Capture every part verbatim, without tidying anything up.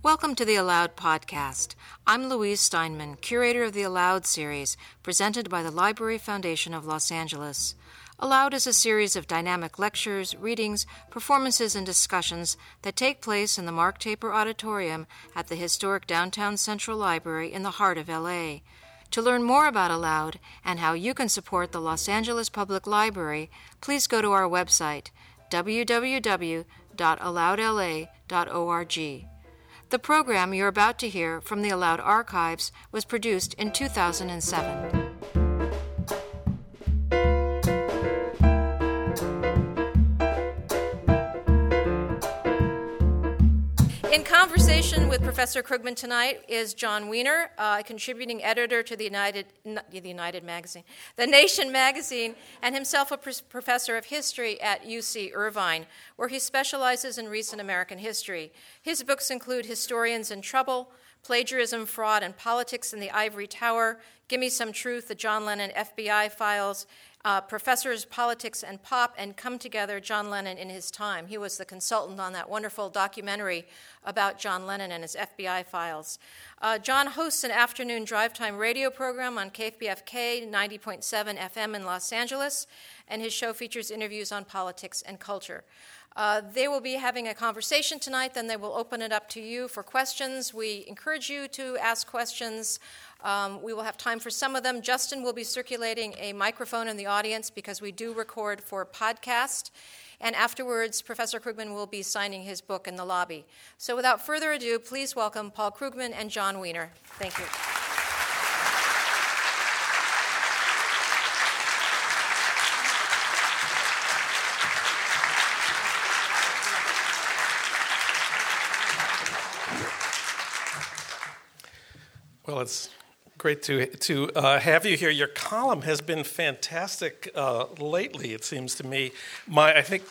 Welcome to the Aloud Podcast. I'm Louise Steinman, curator of the Aloud series, presented by the Library Foundation of Los Angeles. Aloud is a series of dynamic lectures, readings, performances, and discussions that take place in the Mark Taper Auditorium at the historic Downtown Central Library in the heart of L A. To learn more about Aloud and how you can support the Los Angeles Public Library, please go to our website, w w w dot aloud l a dot org. The program you're about to hear from the Aloud Archives was produced in two thousand seven. In conversation with Professor Krugman tonight is John Wiener, a contributing editor to the United, the United Magazine, The Nation magazine, and himself a professor of history at U C Irvine, where he specializes in recent American history. His books include Historians in Trouble, Plagiarism, Fraud, and Politics in the Ivory Tower, Gimme Some Truth, The John Lennon F B I Files, Uh, Professors, Politics, and Pop, and Come Together, John Lennon in His Time. He was the consultant on that wonderful documentary about John Lennon and his F B I files. Uh, John hosts an afternoon drive-time radio program on K F B F K ninety point seven F M in Los Angeles, and his show features interviews on politics and culture. Uh, they will be having a conversation tonight, then they will open it up to you for questions. We encourage you to ask questions. Um, we will have time for some of them. Justin will be circulating a microphone in the audience because we do record for podcast. And afterwards, Professor Krugman will be signing his book in the lobby. So without further ado, please welcome Paul Krugman and John Wiener. Thank you. Well, it's great to to uh, have you here. Your column has been fantastic uh, lately. It seems to me. My, I think,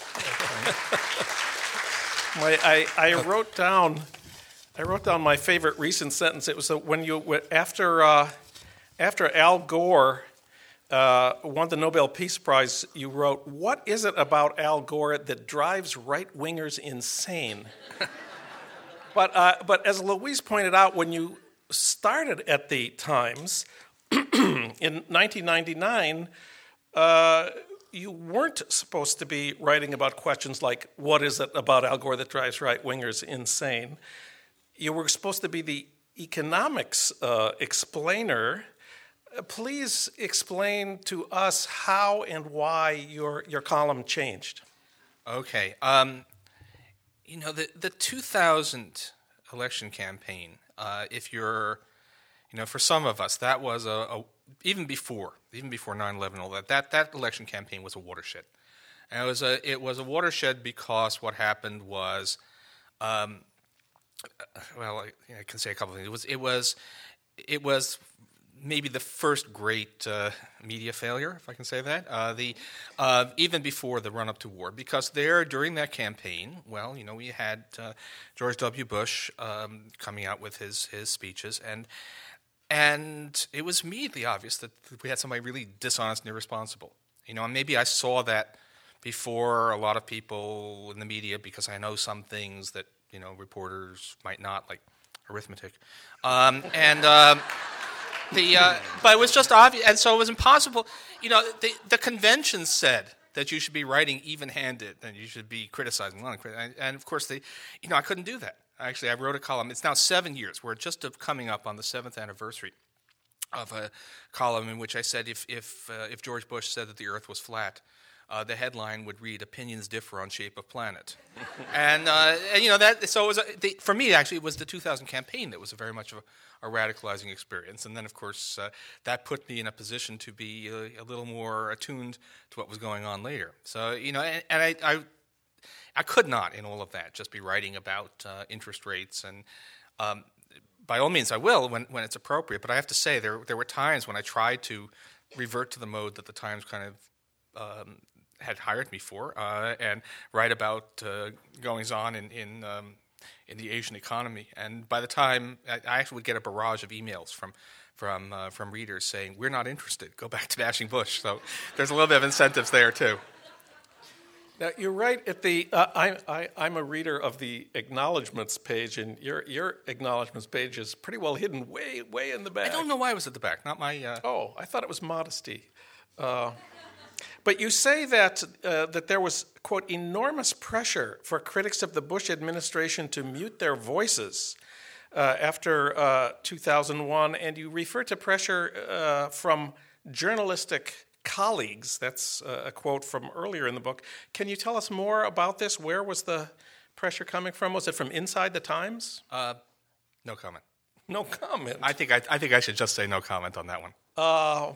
my, I, I wrote down, I wrote down my favorite recent sentence. It was that when you after uh, after Al Gore uh, won the Nobel Peace Prize, you wrote, "What is it about Al Gore that drives right-wingers insane?" but uh, but as Louise pointed out, when you started at the Times in nineteen ninety-nine, uh, you weren't supposed to be writing about questions like, what is it about Al Gore that drives right-wingers insane? You were supposed to be the economics uh, explainer. Uh, please explain to us how and why your, your column changed. Okay. Um, you know, the, the two thousand election campaign, Uh, if you're, you know, for some of us, that was a, a even before, even before nine eleven, all that, that, that election campaign was a watershed. And it was a, it was a watershed because what happened was, um, well, I, I can say a couple of things. It was, it was, it was maybe the first great uh, media failure, if I can say that, uh, the uh, even before the run-up to war, because there, during that campaign, well, you know, we had uh, George W. Bush um, coming out with his, his speeches, and and it was immediately obvious that we had somebody really dishonest and irresponsible. You know, and maybe I saw that before a lot of people in the media, because I know some things that, you know, reporters might not, like arithmetic, um, and... Um, The, uh, but it was just obvious, and so it was impossible. You know, the, the convention said that you should be writing even-handed, and you should be criticizing. And, and of course, they, you know, I couldn't do that. Actually, I wrote a column. It's now seven years. We're just coming up on the seventh anniversary of a column in which I said if if uh, if George Bush said that the Earth was flat, uh, the headline would read "Opinions differ on shape of planet," and, uh, and you know that. So it was a, the, for me, actually, it was the two thousand campaign that was a very much of a a radicalizing experience. And then, of course, uh, that put me in a position to be a, a little more attuned to what was going on later. So, you know, and, and I, I I could not, in all of that, just be writing about uh, interest rates. And um, by all means, I will when, when it's appropriate. But I have to say, there there were times when I tried to revert to the mode that the Times kind of um, had hired me for uh, and write about uh, goings-on in, in um, in the Asian economy, and by the time I, I actually would get a barrage of emails from from uh, from readers saying, "We're not interested. Go back to bashing Bush." So there's a little bit of incentives there too. Now, you're right at the, uh, I, I, I'm a reader of the acknowledgments page, and your your acknowledgments page is pretty well hidden way, way in the back. I don't know why it was at the back, not my... Uh... Oh, I thought it was modesty. Uh, but you say that uh, that there was, quote, enormous pressure for critics of the Bush administration to mute their voices uh, after uh, two thousand one, and you refer to pressure uh, from journalistic colleagues. That's a quote from earlier in the book. Can you tell us more about this? Where was the pressure coming from? Was it from inside the Times? Uh, no comment. No comment. I think I, I think I should just say no comment on that one. Uh,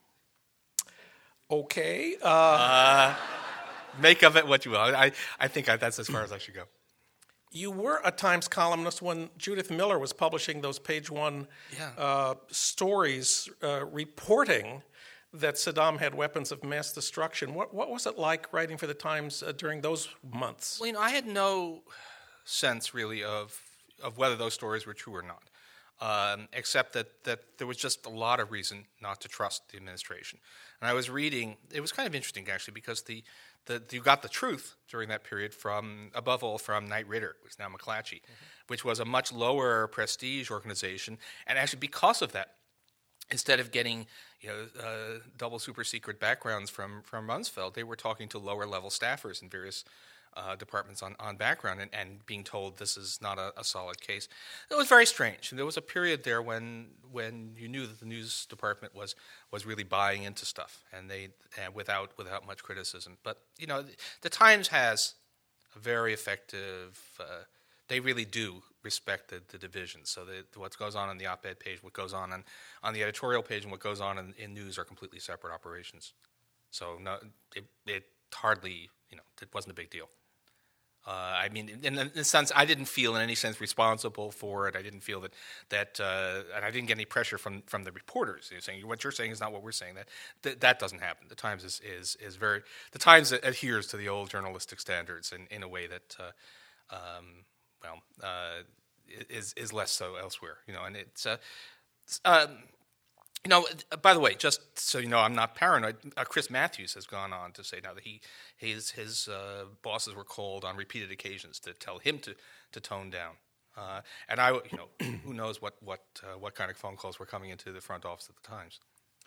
okay. Uh, uh, make of it what you will. I, I think I, that's as far as I should go. You were a Times columnist when Judith Miller was publishing those page one yeah. uh, stories uh, reporting that Saddam had weapons of mass destruction. What what was it like writing for the Times uh, during those months? Well, you know, I had no sense really of of whether those stories were true or not, um, except that, that there was just a lot of reason not to trust the administration. And I was reading, it was kind of interesting actually, because the, the you got the truth during that period from, above all, from Knight Ridder, who's now McClatchy, mm-hmm. which was a much lower prestige organization, and actually because of that, instead of getting, you know, uh, double super secret backgrounds from, from Rumsfeld, they were talking to lower level staffers in various uh, departments on, on background and, and being told this is not a, a solid case. It was very strange. And there was a period there when when you knew that the news department was was really buying into stuff and they and without without much criticism. But you know, the, the Times has a very effective. Uh, they really do respect the, the divisions. So the, what goes on on the op-ed page, what goes on, on on the editorial page, and what goes on in, in news are completely separate operations. So no, it, it hardly, you know, it wasn't a big deal. Uh, I mean, in, in a sense, I didn't feel in any sense responsible for it. I didn't feel that that, uh, and I didn't get any pressure from, from the reporters. You're saying what you're saying is not what we're saying. That that, that doesn't happen. The Times is, is is very the Times adheres to the old journalistic standards in, in a way that. Uh, um, Well, uh, is is less so elsewhere, you know, and it's, uh, um, you know. By the way, just so you know, I'm not paranoid. Uh, Chris Matthews has gone on to say now that he his his uh, bosses were called on repeated occasions to tell him to, to tone down, uh, and I, you know, who knows what what uh, what kind of phone calls were coming into the front office at the Times.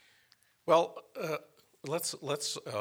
Well, uh, let's let's uh,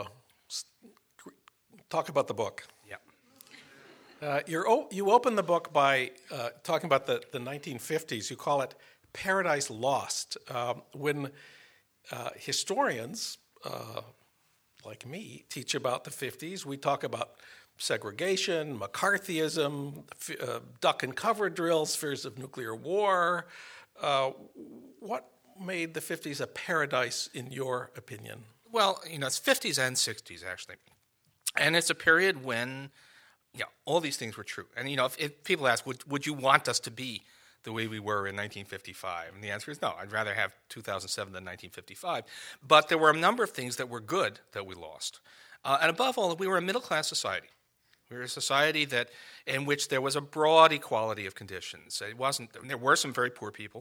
talk about the book. Yeah. Uh, you're o- you open the book by uh, talking about the, the nineteen fifties. You call it Paradise Lost. Um, when uh, historians, uh, like me, teach about the fifties, we talk about segregation, McCarthyism, f- uh, duck and cover drills, fears of nuclear war. Uh, what made the fifties a paradise, in your opinion? Well, you know, it's fifties and sixties, actually. And it's a period when... Yeah, all these things were true. And, you know, if, if people ask, would, would you want us to be the way we were in nineteen fifty-five? And the answer is no. I'd rather have two thousand seven than nineteen fifty-five. But there were a number of things that were good that we lost. Uh, and above all, we were a middle-class society. We were a society that in which there was a broad equality of conditions. It wasn't. There were some very poor people.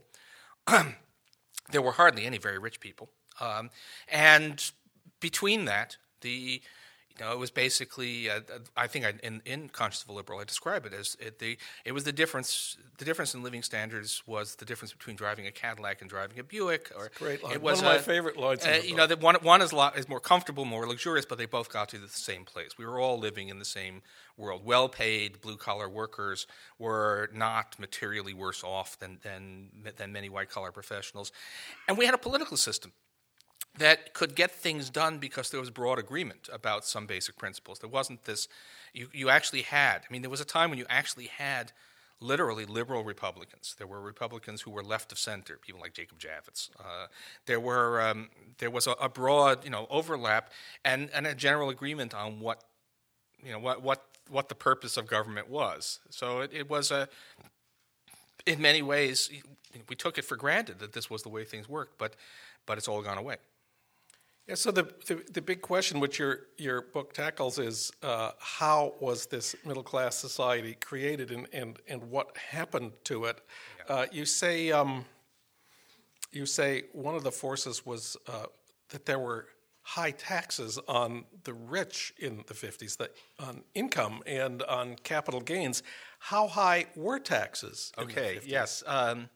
There were hardly any very rich people. Um, and between that, the... You know, it was basically. Uh, I think I, in, in Conscience of a Liberal, I describe it as it, the. It was the difference. The difference in living standards was the difference between driving a Cadillac and driving a Buick. Or great line. It was one of my a, favorite lines. Uh, in the you book. know, that one one is a lot, is more comfortable, more luxurious, but they both got to the same place. We were all living in the same world. Well-paid blue-collar workers were not materially worse off than than than many white-collar professionals, and we had a political system that could get things done because there was broad agreement about some basic principles. There wasn't this, you, you actually had, I mean, there was a time when you actually had literally liberal Republicans. There were Republicans who were left of center, people like Jacob Javits. Uh, there were, um, there was a, a broad, you know, overlap and, and a general agreement on what, you know, what, what, what the purpose of government was. So it, it was a, in many ways, we took it for granted that this was the way things worked, but, but it's all gone away. Yeah, so the, the the big question which your your book tackles is uh, how was this middle class society created and, and, and what happened to it? Yeah. Uh, you say um, you say one of the forces was uh, that there were high taxes on the rich in the fifties, the, on income and on capital gains. How high were taxes in Okay, the fifties? yes. Um,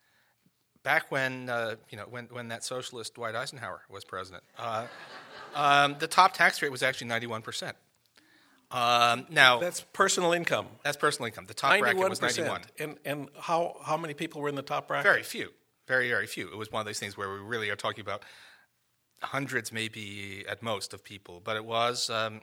back when, uh, you know, when, when that socialist Dwight Eisenhower was president, uh, um, the top tax rate was actually ninety-one percent. Um, now That's personal income. that's personal income. The top bracket was ninety-one. And and how how many people were in the top bracket? Very few, very very few. It was one of those things where we really are talking about hundreds, maybe at most, of people. But it was, um,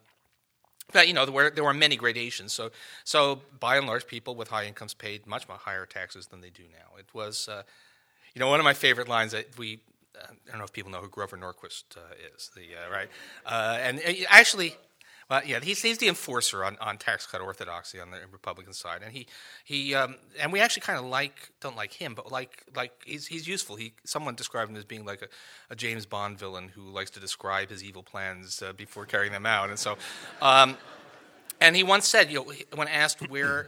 but you know, there were there were many gradations. So so by and large, people with high incomes paid much much higher taxes than they do now. It was, uh, you know, one of my favorite lines that we. Uh, I don't know if people know who Grover Norquist uh, is. The uh, right, uh, and uh, actually. Well, yeah, he's he's the enforcer on, on tax cut orthodoxy on the Republican side, and he he um, and we actually kind of like don't like him, but like like he's he's useful. He someone described him as being like a, a James Bond villain who likes to describe his evil plans uh, before carrying them out, and so, um, and he once said, you know, when asked where.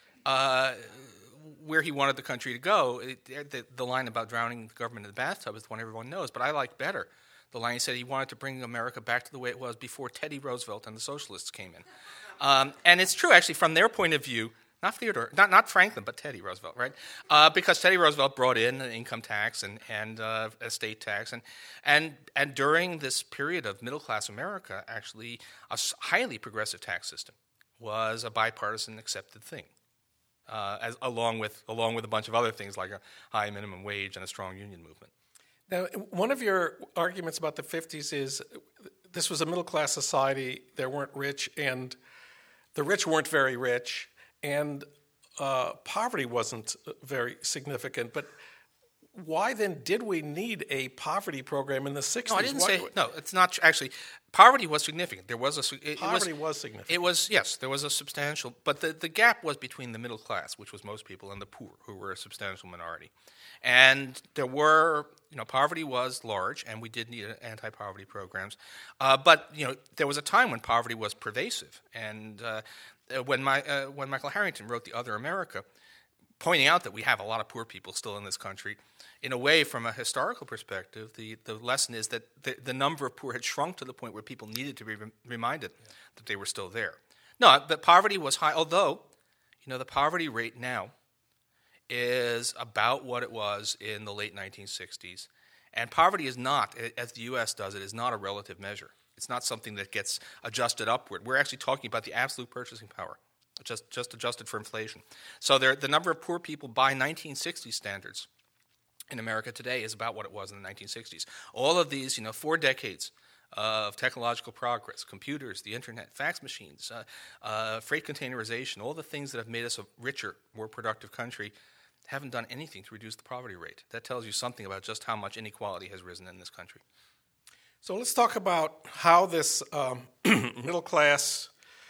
Uh, where he wanted the country to go, it, the, the line about drowning the government in the bathtub is the one everyone knows, but I like better the line he said he wanted to bring America back to the way it was before Teddy Roosevelt and the socialists came in. Um, and it's true, actually, from their point of view, not Theodore, not, not Franklin, but Teddy Roosevelt, right? Uh, because Teddy Roosevelt brought in an income tax and, and uh, estate tax, and, and, and during this period of middle-class America, actually, a highly progressive tax system was a bipartisan accepted thing. Uh, as, along with along with a bunch of other things like a high minimum wage and a strong union movement. Now, one of your arguments about the fifties is this was a middle-class society. There weren't rich, and the rich weren't very rich, and uh, poverty wasn't very significant. But why then did we need a poverty program in the sixties? No, I didn't why, say no. It's not tr- actually. Poverty was significant. There was a it, poverty it was, was significant. It was yes. There was a substantial, but the, the gap was between the middle class, which was most people, and the poor, who were a substantial minority. And there were, you know, poverty was large, and we did need anti-poverty programs. Uh, but you know, there was a time when poverty was pervasive, and uh, when my uh, when Michael Harrington wrote *The Other America*, pointing out that we have a lot of poor people still in this country. In a way, from a historical perspective, the, the lesson is that the, the number of poor had shrunk to the point where people needed to be re- reminded yeah. that they were still there. No, but poverty was high, although, you know, the poverty rate now is about what it was in the late nineteen sixties. And poverty is not, as the U S does it, is not a relative measure. It's not something that gets adjusted upward. We're actually talking about the absolute purchasing power, just, just adjusted for inflation. So there, the number of poor people by nineteen sixties standards in America today is about what it was in the nineteen sixties. All of these, you know, four decades of technological progress, computers, the internet, fax machines, uh, uh, freight containerization, all the things that have made us a richer, more productive country haven't done anything to reduce the poverty rate. That tells you something about just how much inequality has risen in this country. So let's talk about how this um, middle-class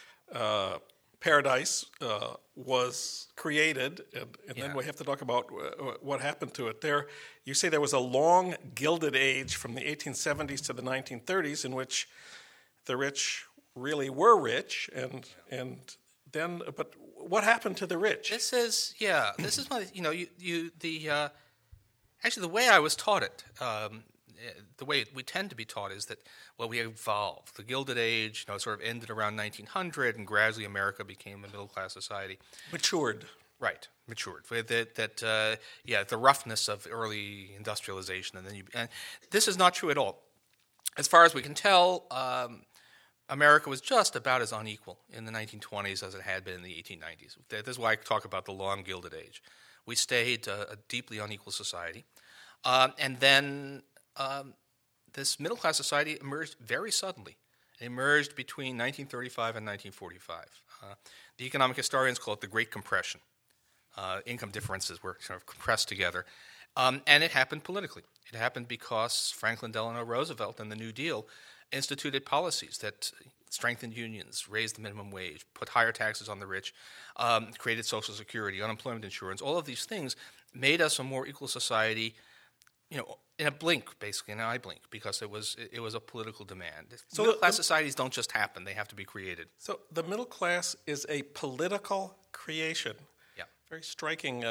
uh, paradise uh, was created, and, and yeah. then we have to talk about uh, what happened to it. There, you say there was a long Gilded Age from the eighteen seventies to the nineteen thirties in which the rich really were rich, and and then, but what happened to the rich? This is yeah. This is my you know you you the uh, actually the way I was taught it. Um, The way we tend to be taught is that, well, we evolved. The Gilded Age, you know, sort of ended around nineteen hundred, and gradually America became a middle-class society. Matured. Right, matured. That, that uh, yeah, the roughness of early industrialization, and then you. And this is not true at all. As far as we can tell, um, America was just about as unequal in the nineteen twenties as it had been in the eighteen nineties. This is why I talk about the long Gilded Age. We stayed uh, a deeply unequal society, um, and then. Um, this middle-class society emerged very suddenly. It emerged between nineteen thirty-five and nineteen forty-five. Uh, the economic historians call it the Great Compression. Uh, income differences were sort of compressed together. Um, and it happened politically. It happened because Franklin Delano Roosevelt and the New Deal instituted policies that strengthened unions, raised the minimum wage, put higher taxes on the rich, um, created Social Security, unemployment insurance. All of these things made us a more equal society, you know, in a blink, basically, in an eye blink, because it was it was a political demand. So middle class societies don't just happen; they have to be created. So the middle class is a political creation. Yeah, very striking uh,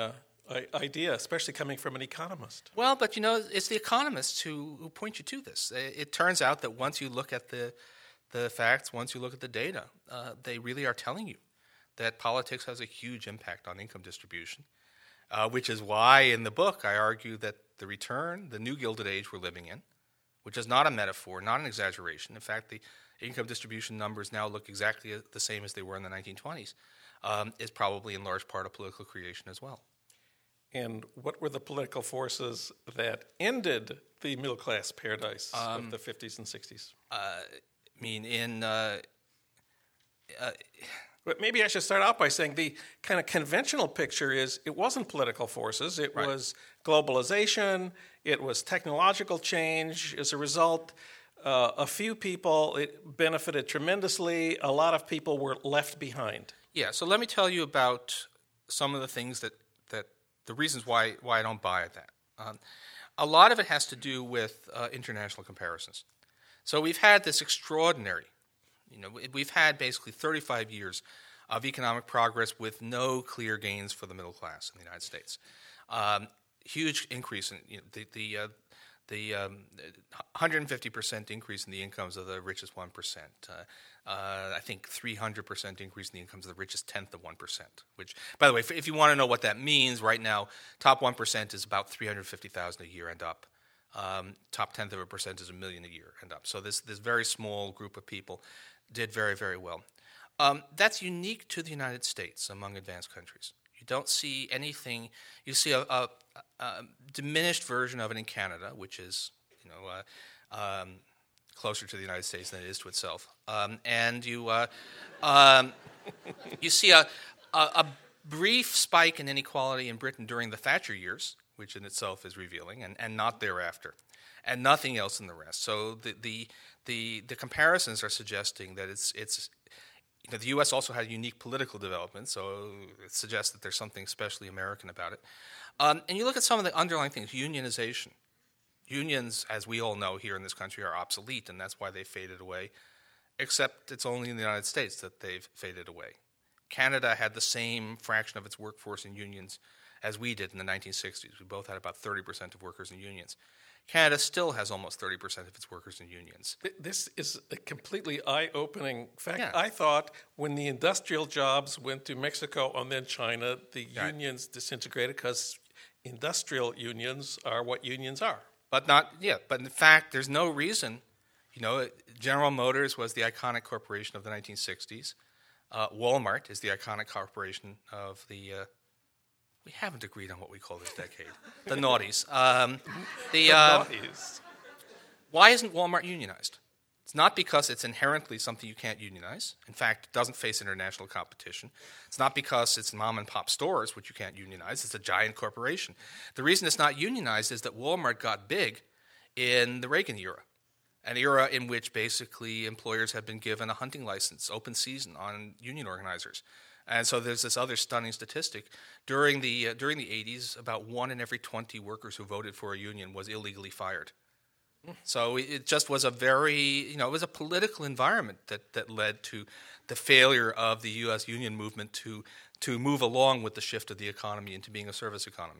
I- idea, especially coming from an economist. Well, but you know, it's the economists who, who point you to this. It, it turns out that once you look at the the facts, once you look at the data, uh, they really are telling you that politics has a huge impact on income distribution, uh, which is why in the book I argue that the return, the new Gilded Age we're living in, which is not a metaphor, not an exaggeration. In fact, the income distribution numbers now look exactly the same as they were in the nineteen twenties, um, is probably in large part a political creation as well. And what were the political forces that ended the middle-class paradise um, of the fifties and sixties? Uh, I mean, in... Uh, uh, But maybe I should start out by saying the kind of conventional picture is it wasn't political forces. It right. was globalization. It was technological change. As a result, uh, a few people it benefited tremendously. A lot of people were left behind. Yeah, so let me tell you about some of the things that, that the reasons why, why I don't buy that. Um, a lot of it has to do with uh, international comparisons. So we've had this extraordinary You know, we've had basically thirty-five years of economic progress with no clear gains for the middle class in the United States. Um, huge increase in you know, the the uh, the um, one hundred fifty percent increase in the incomes of the richest one percent. Uh, uh, I think three hundred percent increase in the incomes of the richest tenth of one percent. Which, by the way, if you want to know what that means, right now, top one percent is about three hundred fifty thousand a year and up. Um, top tenth of a percent is a million a year and up. So this this very small group of people did very, very well. Um, that's unique to the United States among advanced countries. You don't see anything. You see a, a, a diminished version of it in Canada, which is you know uh, um, closer to the United States than it is to itself. Um, and you uh, um, you see a, a, a brief spike in inequality in Britain during the Thatcher years, which in itself is revealing, and, and not thereafter, and nothing else in the rest. So the the the, the comparisons are suggesting that it's it's you know, the U S also had unique political development, so it suggests that there's something especially American about it. Um, and you look at some of the underlying things, unionization. Unions, as we all know here in this country, are obsolete, and that's why they faded away, except it's only in the United States that they've faded away. Canada had the same fraction of its workforce in unions as we did in the nineteen sixties. We both had about thirty percent of workers in unions. Canada still has almost thirty percent of its workers in unions. This is a completely eye-opening fact. Yeah. I thought when the industrial jobs went to Mexico and then China, the Right. unions disintegrated because industrial unions are what unions are. But not, yeah, but in fact, there's no reason. You know, General Motors was the iconic corporation of the nineteen sixties. Uh, Walmart is the iconic corporation of the... Uh, we haven't agreed on what we call this decade. The noughties. Um, the, The uh, noughties. Why isn't Walmart unionized? It's not because it's inherently something you can't unionize. In fact, it doesn't face international competition. It's not because it's mom and pop stores, which you can't unionize. It's a giant corporation. The reason it's not unionized is that Walmart got big in the Reagan era, an era in which basically employers had been given a hunting license, open season on union organizers. And so there's this other stunning statistic. During the uh, during the eighties, about one in every twenty workers who voted for a union was illegally fired. So it just was a very, you know, it was a political environment that, that led to the failure of the U S union movement to to move along with the shift of the economy into being a service economy.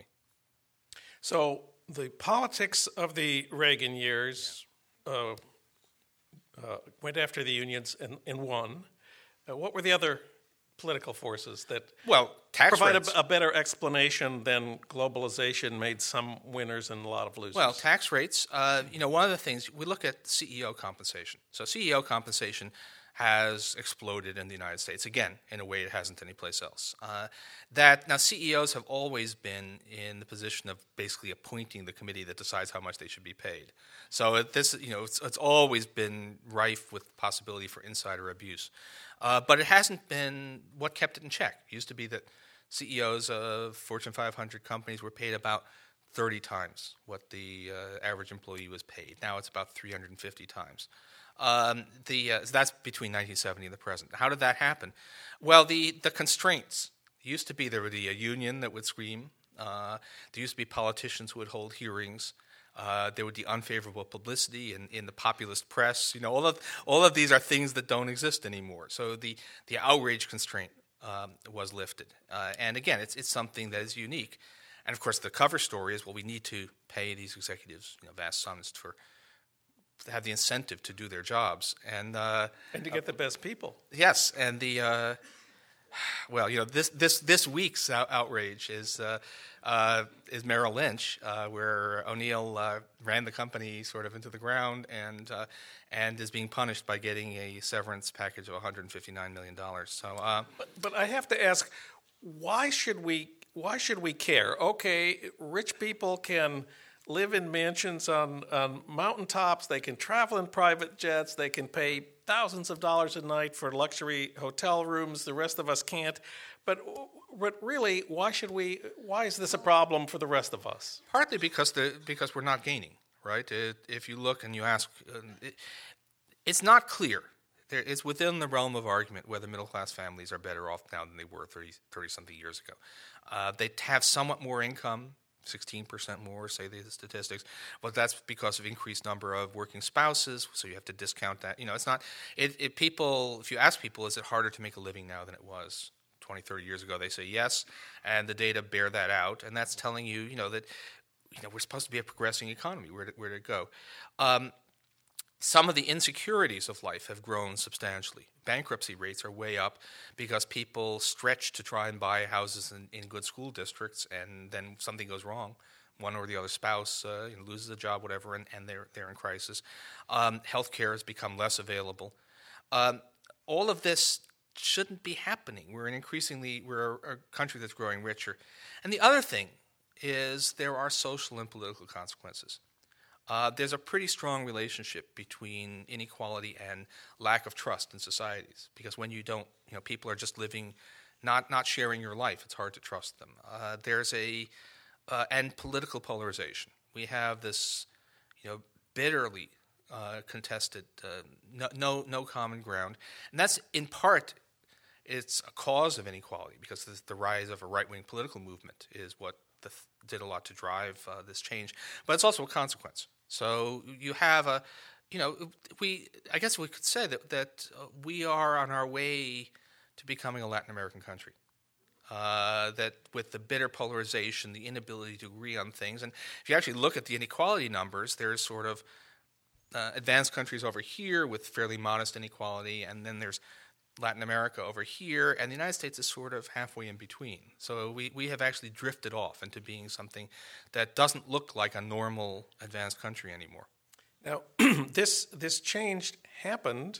So the politics of the Reagan years uh, uh, went after the unions and, and won. Uh, what were the other political forces that Well, tax provide rates. a, a better explanation than globalization made some winners and a lot of losers? Well, tax rates, uh, you know, one of the things, we look at C E O compensation. So C E O compensation has exploded in the United States, again, in a way it hasn't anyplace else. Uh, that Now, C E Os have always been in the position of basically appointing the committee that decides how much they should be paid. So it, this, you know, it's, it's always been rife with possibility for insider abuse. Uh, but it hasn't been what kept it in check. It used to be that C E Os of Fortune five hundred companies were paid about thirty times what the uh, average employee was paid. Now it's about three hundred fifty times. Um, the uh, so that's between nineteen seventy and the present. How did that happen? Well, the, the constraints. It used to be there would be a union that would scream. Uh, there used to be politicians who would hold hearings. Uh, there would be unfavorable publicity in, in the populist press. You know, all of all of these are things that don't exist anymore. So the, the outrage constraint um, was lifted. Uh, and again, it's it's something that is unique. and of course the cover story is, well, we need to pay these executives, you know, vast sums for to have the incentive to do their jobs, and uh, and to get uh, the best people. Yes, and the uh, well, you know, this this this week's out- outrage is uh, uh, is Merrill Lynch, uh, where O'Neill uh, ran the company sort of into the ground, and uh, and is being punished by getting a severance package of one hundred fifty-nine million dollars. So, uh, but, but I have to ask, why should we why should we care? Okay, rich people can live in mansions on, on mountaintops. They can travel in private jets. They can pay thousands of dollars a night for luxury hotel rooms. The rest of us can't. But but really, why should we? Why is this a problem for the rest of us? Partly because the because we're not gaining, right? It, if you look and you ask, uh, it, it's not clear. There, it's within the realm of argument whether middle class families are better off now than they were thirty, thirty something years ago. Uh, they have somewhat more income. sixteen percent more, say the statistics, but that's because of increased number of working spouses, so you have to discount that. You know, it's not, it, it people, if you ask people, is it harder to make a living now than it was twenty, thirty years ago, they say yes, and the data bear that out, and that's telling you, you know, that, you know, we're supposed to be a progressing economy. Where did, where did it go? Um, Some of the insecurities of life have grown substantially. Bankruptcy rates are way up because people stretch to try and buy houses in, in good school districts, and then something goes wrong. One or the other spouse uh, you know, loses a job, whatever, and, and they're they're in crisis. Um, healthcare has become less available. Um, all of this shouldn't be happening. We're an increasingly we're a, a country that's growing richer, and the other thing is there are social and political consequences. Uh, there's a pretty strong relationship between inequality and lack of trust in societies, because when you don't, you know, people are just living, not not sharing your life. It's hard to trust them. Uh, there's a uh, and political polarization. We have this, you know, bitterly uh, contested, uh, no, no no common ground, and that's in part it's a cause of inequality, because this, the rise of a right-wing political movement is what the, did a lot to drive uh, this change, but it's also a consequence. So you have a, you know, we. I guess we could say that that uh, we are on our way to becoming a Latin American country. Uh, that with the bitter polarization, the inability to agree on things, and if you actually look at the inequality numbers, there's sort of uh, advanced countries over here with fairly modest inequality, and then there's Latin America over here, and the United States is sort of halfway in between. So we, we have actually drifted off into being something that doesn't look like a normal advanced country anymore. Now, this this change happened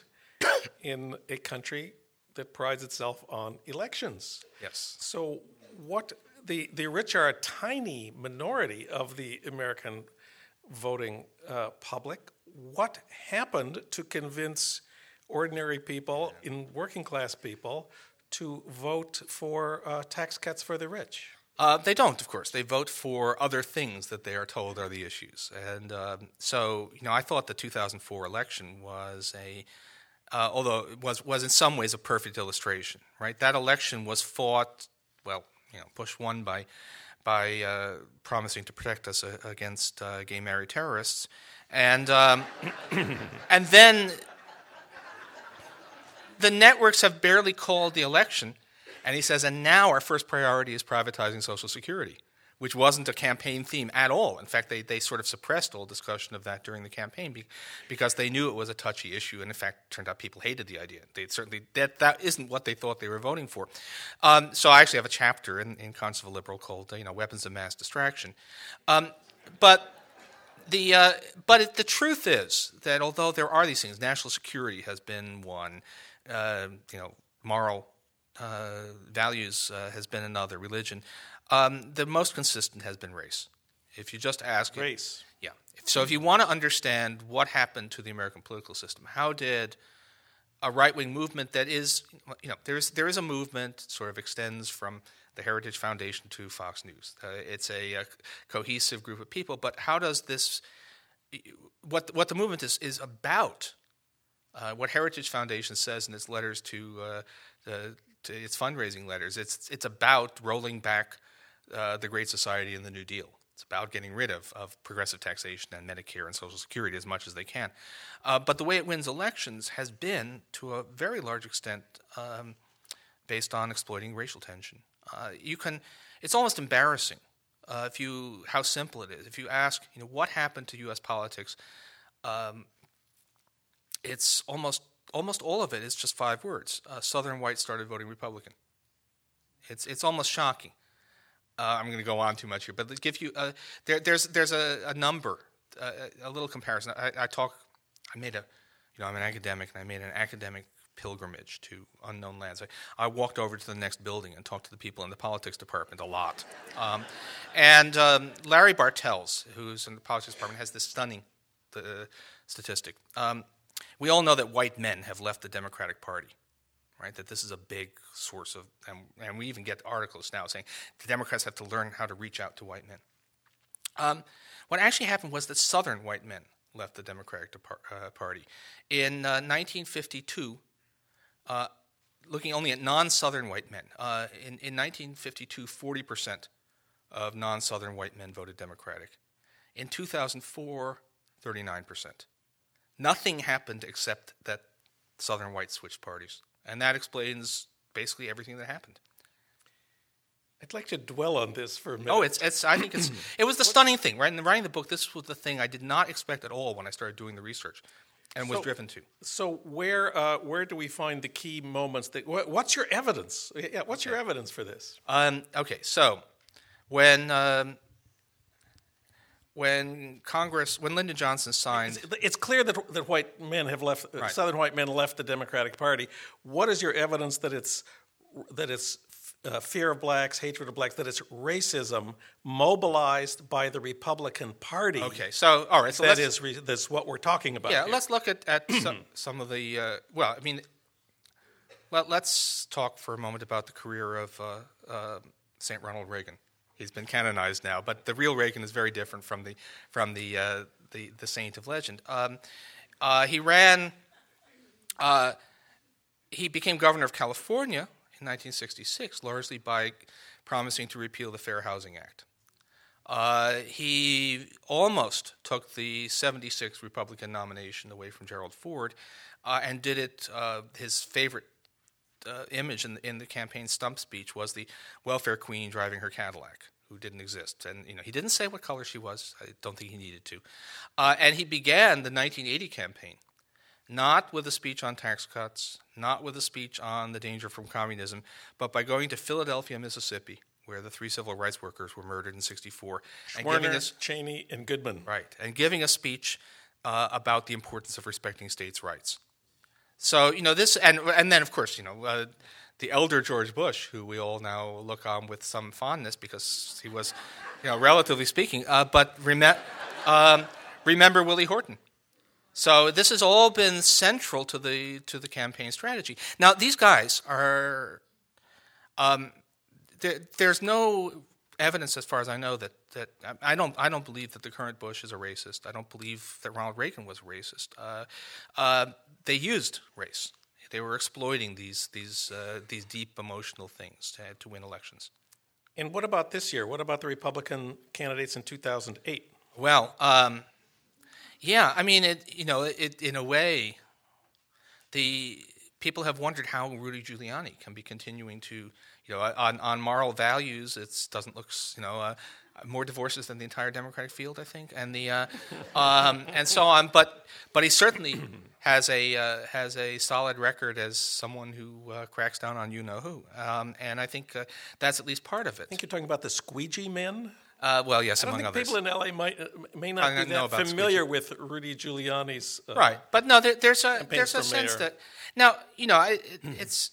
in a country that prides itself on elections. Yes. So what the the rich are a tiny minority of the American voting uh, public. What happened to convince ordinary people, in working class people, to vote for uh, tax cuts for the rich? Uh, they don't, of course. They vote for other things that they are told are the issues. And um, so, you know, I thought the two thousand four election was a, uh, although it was, was in some ways a perfect illustration, right? That election was fought, well, you know, Bush won by, by uh, promising to protect us uh, against uh, gay married terrorists. And, um, and then the networks have barely called the election, and he says, and now our first priority is privatizing Social Security, which wasn't a campaign theme at all. In fact, they, they sort of suppressed all discussion of that during the campaign be, because they knew it was a touchy issue, and in fact, it turned out people hated the idea. They certainly that that isn't what they thought they were voting for. Um, so I actually have a chapter in, in Conscience of a Liberal called, you know, Weapons of Mass Distraction. Um, but the uh, but it, the truth is that although there are these things, national security has been one. Uh, you know, moral uh, values uh, has been another. Religion, um, the most consistent has been race. If you just ask race, yeah. So if you want to understand what happened to the American political system, how did a right-wing movement that is, you know, there is there is a movement sort of extends from the Heritage Foundation to Fox News. Uh, it's a, a cohesive group of people, but how does this? What what the movement is is about? Uh, what Heritage Foundation says in its letters to, uh, the, to its fundraising letters, it's it's about rolling back uh, the Great Society and the New Deal. It's about getting rid of, of progressive taxation and Medicare and Social Security as much as they can. Uh, but the way it wins elections has been, to a very large extent, um, based on exploiting racial tension. Uh, you can, it's almost embarrassing uh, if you how simple it is. If you ask, you know, what happened to U S politics, um, it's almost almost all of it is just five words. Uh, Southern whites started voting Republican. It's it's almost shocking. Uh, I'm going to go on too much here, but to give you uh, there, there's there's a, a number, uh, a little comparison. I, I talk. I made a, you know, I'm an academic, and I made an academic pilgrimage to unknown lands. I, I walked over to the next building and talked to the people in the politics department a lot. Um, and um, Larry Bartels, who's in the politics department, has this stunning uh, statistic. Um, we all know that white men have left the Democratic Party, right? That this is a big source of, and, and we even get articles now saying the Democrats have to learn how to reach out to white men. Um, what actually happened was that Southern white men left the Democratic Depar- uh, Party. In uh, nineteen fifty-two, Uh, looking only at non-Southern white men, uh, in, in nineteen fifty-two, forty percent of non-Southern white men voted Democratic. In two thousand four, thirty-nine percent. Nothing happened except that Southern whites switched parties. And that explains basically everything that happened. I'd like to dwell on this for a minute. Oh, it's, it's I think it's, it was the stunning thing, right? In writing the book, this was the thing I did not expect at all when I started doing the research. And was so, driven to. So where uh, where do we find the key moments? That what, what's your evidence? Yeah, what's okay. your evidence for this? Um, okay, so when um, when Congress, when Lyndon Johnson signed, it's, it's clear that that white men have left, right. Southern white men left the Democratic Party. What is your evidence that it's that it's uh, fear of blacks, hatred of blacks, that it's racism mobilized by the Republican Party? Okay, so all right, so that is re- that's what we're talking about. Yeah, here. let's look at at some, some of the uh, well, I mean, well, let's talk for a moment about the career of uh, uh, Saint Ronald Reagan. He's been canonized now, but the real Reagan is very different from the from the uh, the, the saint of legend. Um, uh, he ran. Uh, he became governor of California in nineteen sixty-six, largely by promising to repeal the Fair Housing Act. Uh, he almost took the seventy-six Republican nomination away from Gerald Ford, uh, and did it. Uh, his favorite uh, image in the, in the campaign stump speech was the welfare queen driving her Cadillac, who didn't exist. And you know, he didn't say what color she was. I don't think he needed to. Uh, and he began the nineteen eighty campaign not with a speech on tax cuts, not with a speech on the danger from communism, but by going to Philadelphia, Mississippi, where the three civil rights workers were murdered in sixty-four, and Schwerner, giving us Cheney, and Goodman, right, and giving a speech uh, about the importance of respecting states' rights. So you know this, and and then of course you know uh, the elder George Bush, who we all now look on with some fondness because he was, you know, relatively speaking. Uh, but rem- um, remember Willie Horton. So this has all been central to the to the campaign strategy. Now these guys are. Um, there, there's no evidence, as far as I know, that, that I don't I don't believe that the current Bush is a racist. I don't believe that Ronald Reagan was a racist. Uh, uh, they used race. They were exploiting these these uh, these deep emotional things to, to win elections. And what about this year? What about the Republican candidates in two thousand eight? Well, um, yeah, I mean, it, you know, it, in a way, the people have wondered how Rudy Giuliani can be continuing to, you know, on, on moral values, it doesn't look, you know, uh, more divorces than the entire Democratic field, I think, and the uh, um, and so on. But but he certainly has a uh, has a solid record as someone who uh, cracks down on you know who, um, and I think uh, that's at least part of it. I think you're talking about the squeegee men. Uh, well, yes, I don't among think others. people in L A might uh, may not I be know that about familiar squeegee. with Rudy Giuliani's uh, Right, but no, there, there's a campaigns there's a for sense mayor. that now you know I, it, it's.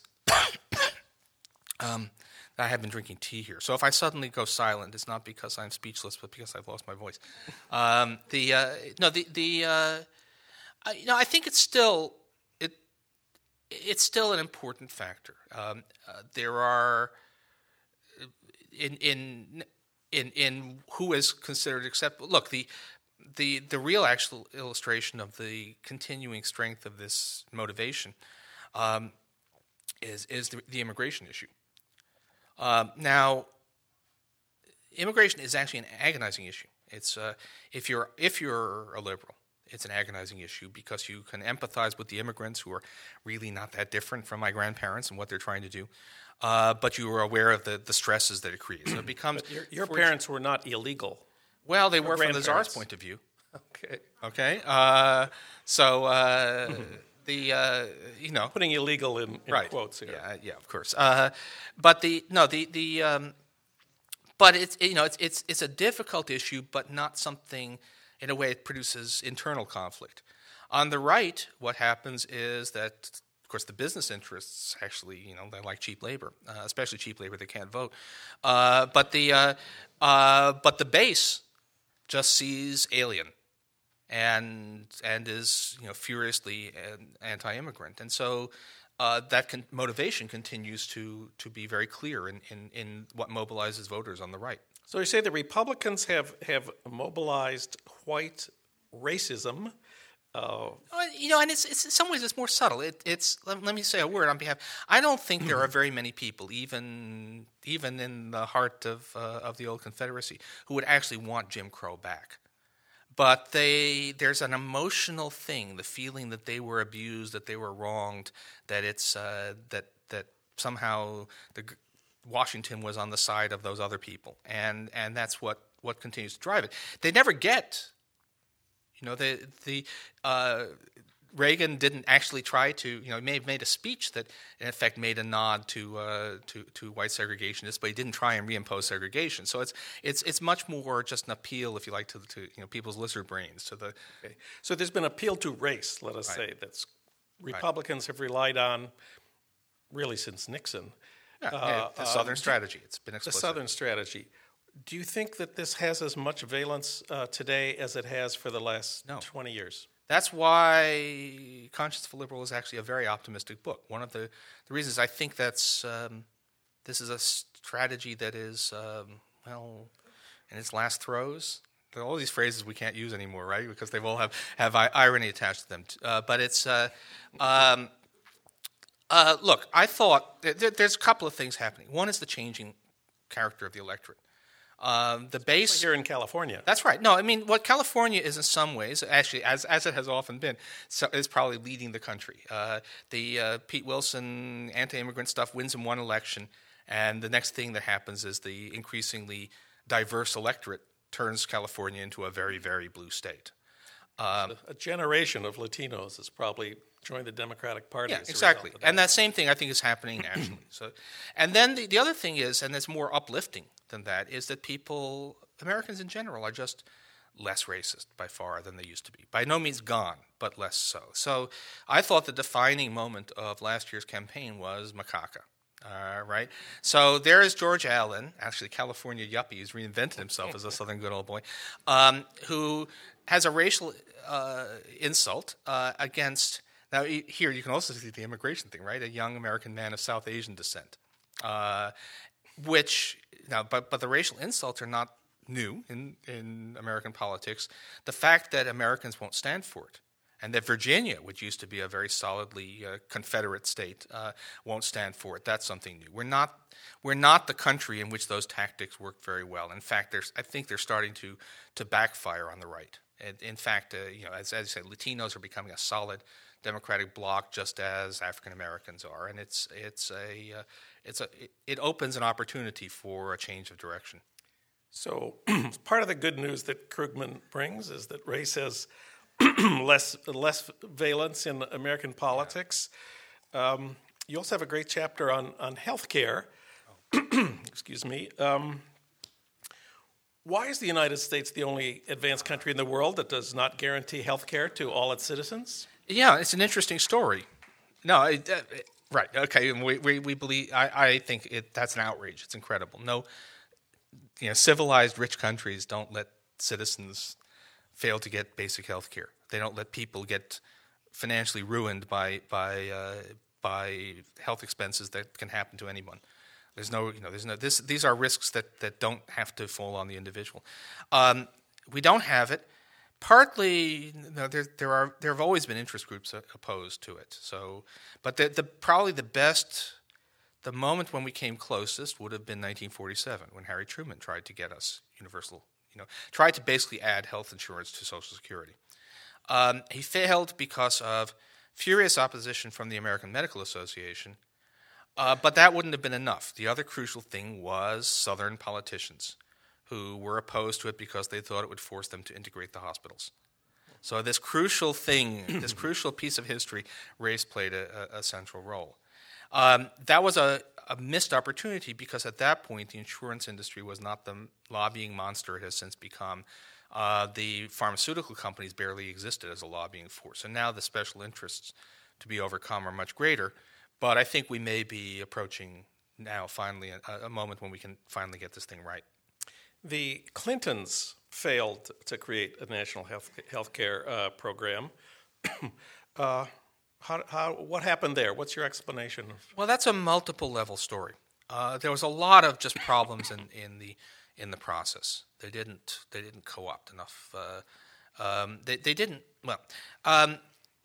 um, I have been drinking tea here, so if I suddenly go silent, it's not because I'm speechless, but because I've lost my voice. Um, the uh, no, the the uh, I, you know, I think it's still it it's still an important factor. Um, uh, there are in in in in who is considered acceptable. Look, the the the real actual illustration of the continuing strength of this motivation um, is is the, the immigration issue. Uh, now, immigration is actually an agonizing issue. It's uh, if you're if you're a liberal, it's an agonizing issue because you can empathize with the immigrants who are really not that different from my grandparents and what they're trying to do. uh, but you were aware of the, the stresses that it creates. So it becomes your your parents were not illegal. Well, they were from the Tsar's point of view. Okay. Okay. Uh, so uh, the uh, you know putting illegal in, in right. quotes here. Yeah, yeah, of course. Uh, but the no the the um, but it's you know it's it's it's a difficult issue, but not something in a way it produces internal conflict. On the right, what happens is that, of course, the business interests actually, you know, they like cheap labor, uh, especially cheap labor. They can't vote, uh, but the uh, uh, but the base just sees alien, and and is you know furiously anti-immigrant, and so uh, that con- motivation continues to to be very clear in, in in what mobilizes voters on the right. So you say the Republicans have have mobilized white racism. Uh, you know, and it's, it's in some ways it's more subtle. It, it's let, let me say a word on behalf. I don't think there are very many people, even even in the heart of uh, of the old Confederacy, who would actually want Jim Crow back. But they there's an emotional thing, the feeling that they were abused, that they were wronged, that it's uh, that that somehow the Washington was on the side of those other people, and and that's what, what continues to drive it. They never get. You know, the the uh, Reagan didn't actually try to. You know, he may have made a speech that, in effect, made a nod to uh, to to white segregationists, but he didn't try and reimpose segregation. So it's it's it's much more just an appeal, if you like, to to you know people's lizard brains. To the okay. So there's been appeal to race. Let us right. say that's Republicans right. have relied on really since Nixon. Yeah, uh, yeah, the Southern um, strategy. It's been explicit. The Southern strategy. Do you think that this has as much valence uh, today as it has for the last no. twenty years? That's why Conscience of a Liberal is actually a very optimistic book. One of the, the reasons I think that's um, this is a strategy that is, um, well, in its last throes. There are all these phrases we can't use anymore, right? Because they all have, have irony attached to them. Uh, but it's, uh, um, uh, look, I thought, there, there's a couple of things happening. One is the changing character of the electorate. Um, the base here in California. That's right. No, I mean what California is in some ways, actually, as as it has often been, so, is probably leading the country. Uh, the uh, Pete Wilson anti-immigrant stuff wins in one election, and the next thing that happens is the increasingly diverse electorate turns California into a very, very blue state. Um, a, a generation of Latinos has probably joined the Democratic Party. Yeah, exactly. That. And that same thing I think is happening nationally. So, and then the, the other thing is, and it's more uplifting than that, is that people, Americans in general, are just less racist by far than they used to be. By no means gone, but less so. So I thought the defining moment of last year's campaign was Macaca. Uh, right? So there is George Allen, actually California yuppie, who's reinvented himself as a Southern good old boy, um, who has a racial uh, insult uh, against, now here you can also see the immigration thing, right? A young American man of South Asian descent, uh, which, now, but, but the racial insults are not new in, in American politics. The fact that Americans won't stand for it, and that Virginia, which used to be a very solidly uh, Confederate state, uh, won't stand for it. That's something new. We're not we're not the country in which those tactics work very well. In fact, there's I think they're starting to to backfire on the right. And in fact, uh, you know, as, as I said, Latinos are becoming a solid Democratic bloc, just as African Americans are, and it's it's a uh, it's a it, it opens an opportunity for a change of direction. So part of the good news that Krugman brings is that race has less less valence in American politics. Um, you also have a great chapter on on healthcare. Oh. Excuse me. Um, why is the United States the only advanced country in the world that does not guarantee healthcare to all its citizens? Yeah, it's an interesting story. No, it, uh, right? Okay, we we, we believe. I, I think it, that's an outrage. It's incredible. No, you know, civilized rich countries don't let citizens fail to get basic health care. They don't let people get financially ruined by by uh, by health expenses that can happen to anyone. There's no, you know, there's no. This, these are risks that, that don't have to fall on the individual. Um, we don't have it. Partly, you know, there there are there have always been interest groups opposed to it. So, but the, the probably the best, the moment when we came closest would have been nineteen forty-seven, when Harry Truman tried to get us universal. You know, tried to basically add health insurance to Social Security. Um, he failed because of furious opposition from the American Medical Association, Uh, but that wouldn't have been enough. The other crucial thing was Southern politicians who were opposed to it because they thought it would force them to integrate the hospitals. So this crucial thing, this crucial piece of history, race played a, a, a central role. Um, that was a, a missed opportunity because at that point the insurance industry was not the lobbying monster it has since become. Uh, the pharmaceutical companies barely existed as a lobbying force, and now the special interests to be overcome are much greater. But I think we may be approaching now finally a, a moment when we can finally get this thing right. The Clintons failed to create a national health health care uh, program. uh, how, how, what happened there? What's your explanation? Well, that's a multiple level story. Uh, there was a lot of just problems in, in the in the process. They didn't they didn't co-opt enough. Uh, um, they they didn't well. Um,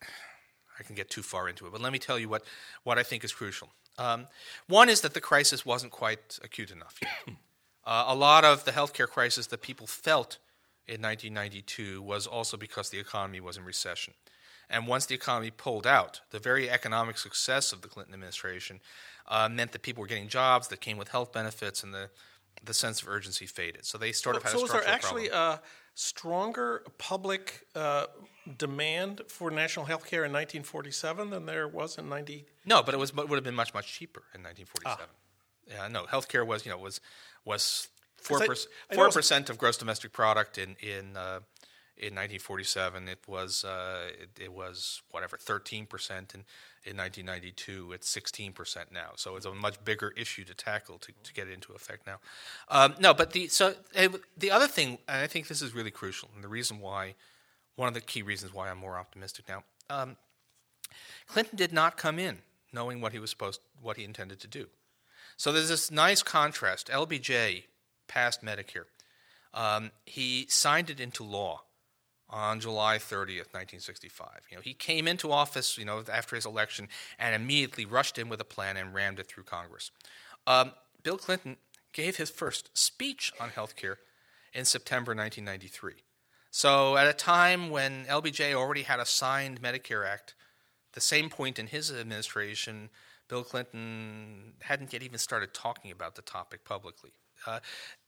I can get too far into it, but let me tell you what, what I think is crucial. Um, one is that the crisis wasn't quite acute enough yet. uh, a lot of the healthcare crisis that people felt in nineteen ninety-two was also because the economy was in recession. And once the economy pulled out, the very economic success of the Clinton administration uh, meant that people were getting jobs that came with health benefits, and the, the sense of urgency faded. So they sort of had so a structural was there actually problem. a stronger public uh, demand for national health care in nineteen forty-seven than there was in ninety? No, but it was it would have been much much cheaper in nineteen forty-seven. Ah. Yeah, no, healthcare was you know was was four percent four percent of gross domestic product in in uh, in nineteen forty-seven. It was uh, it, it was whatever thirteen percent in in nineteen ninety-two. It's sixteen percent now. So it's a much bigger issue to tackle to, to get it into effect now. Um, no, but the so uh, the other thing, and I think this is really crucial, and the reason why. One of the key reasons why I'm more optimistic now. Um, Clinton did not come in knowing what he was supposed, what he intended to do. So there's this nice contrast. L B J passed Medicare. Um, he signed it into law on July thirtieth, nineteen sixty-five. You know, he came into office, you know, after his election and immediately rushed in with a plan and rammed it through Congress. Um, Bill Clinton gave his first speech on health care in September nineteen ninety-three. So at a time when L B J already had a signed Medicare Act, the same point in his administration, Bill Clinton hadn't yet even started talking about the topic publicly. Uh,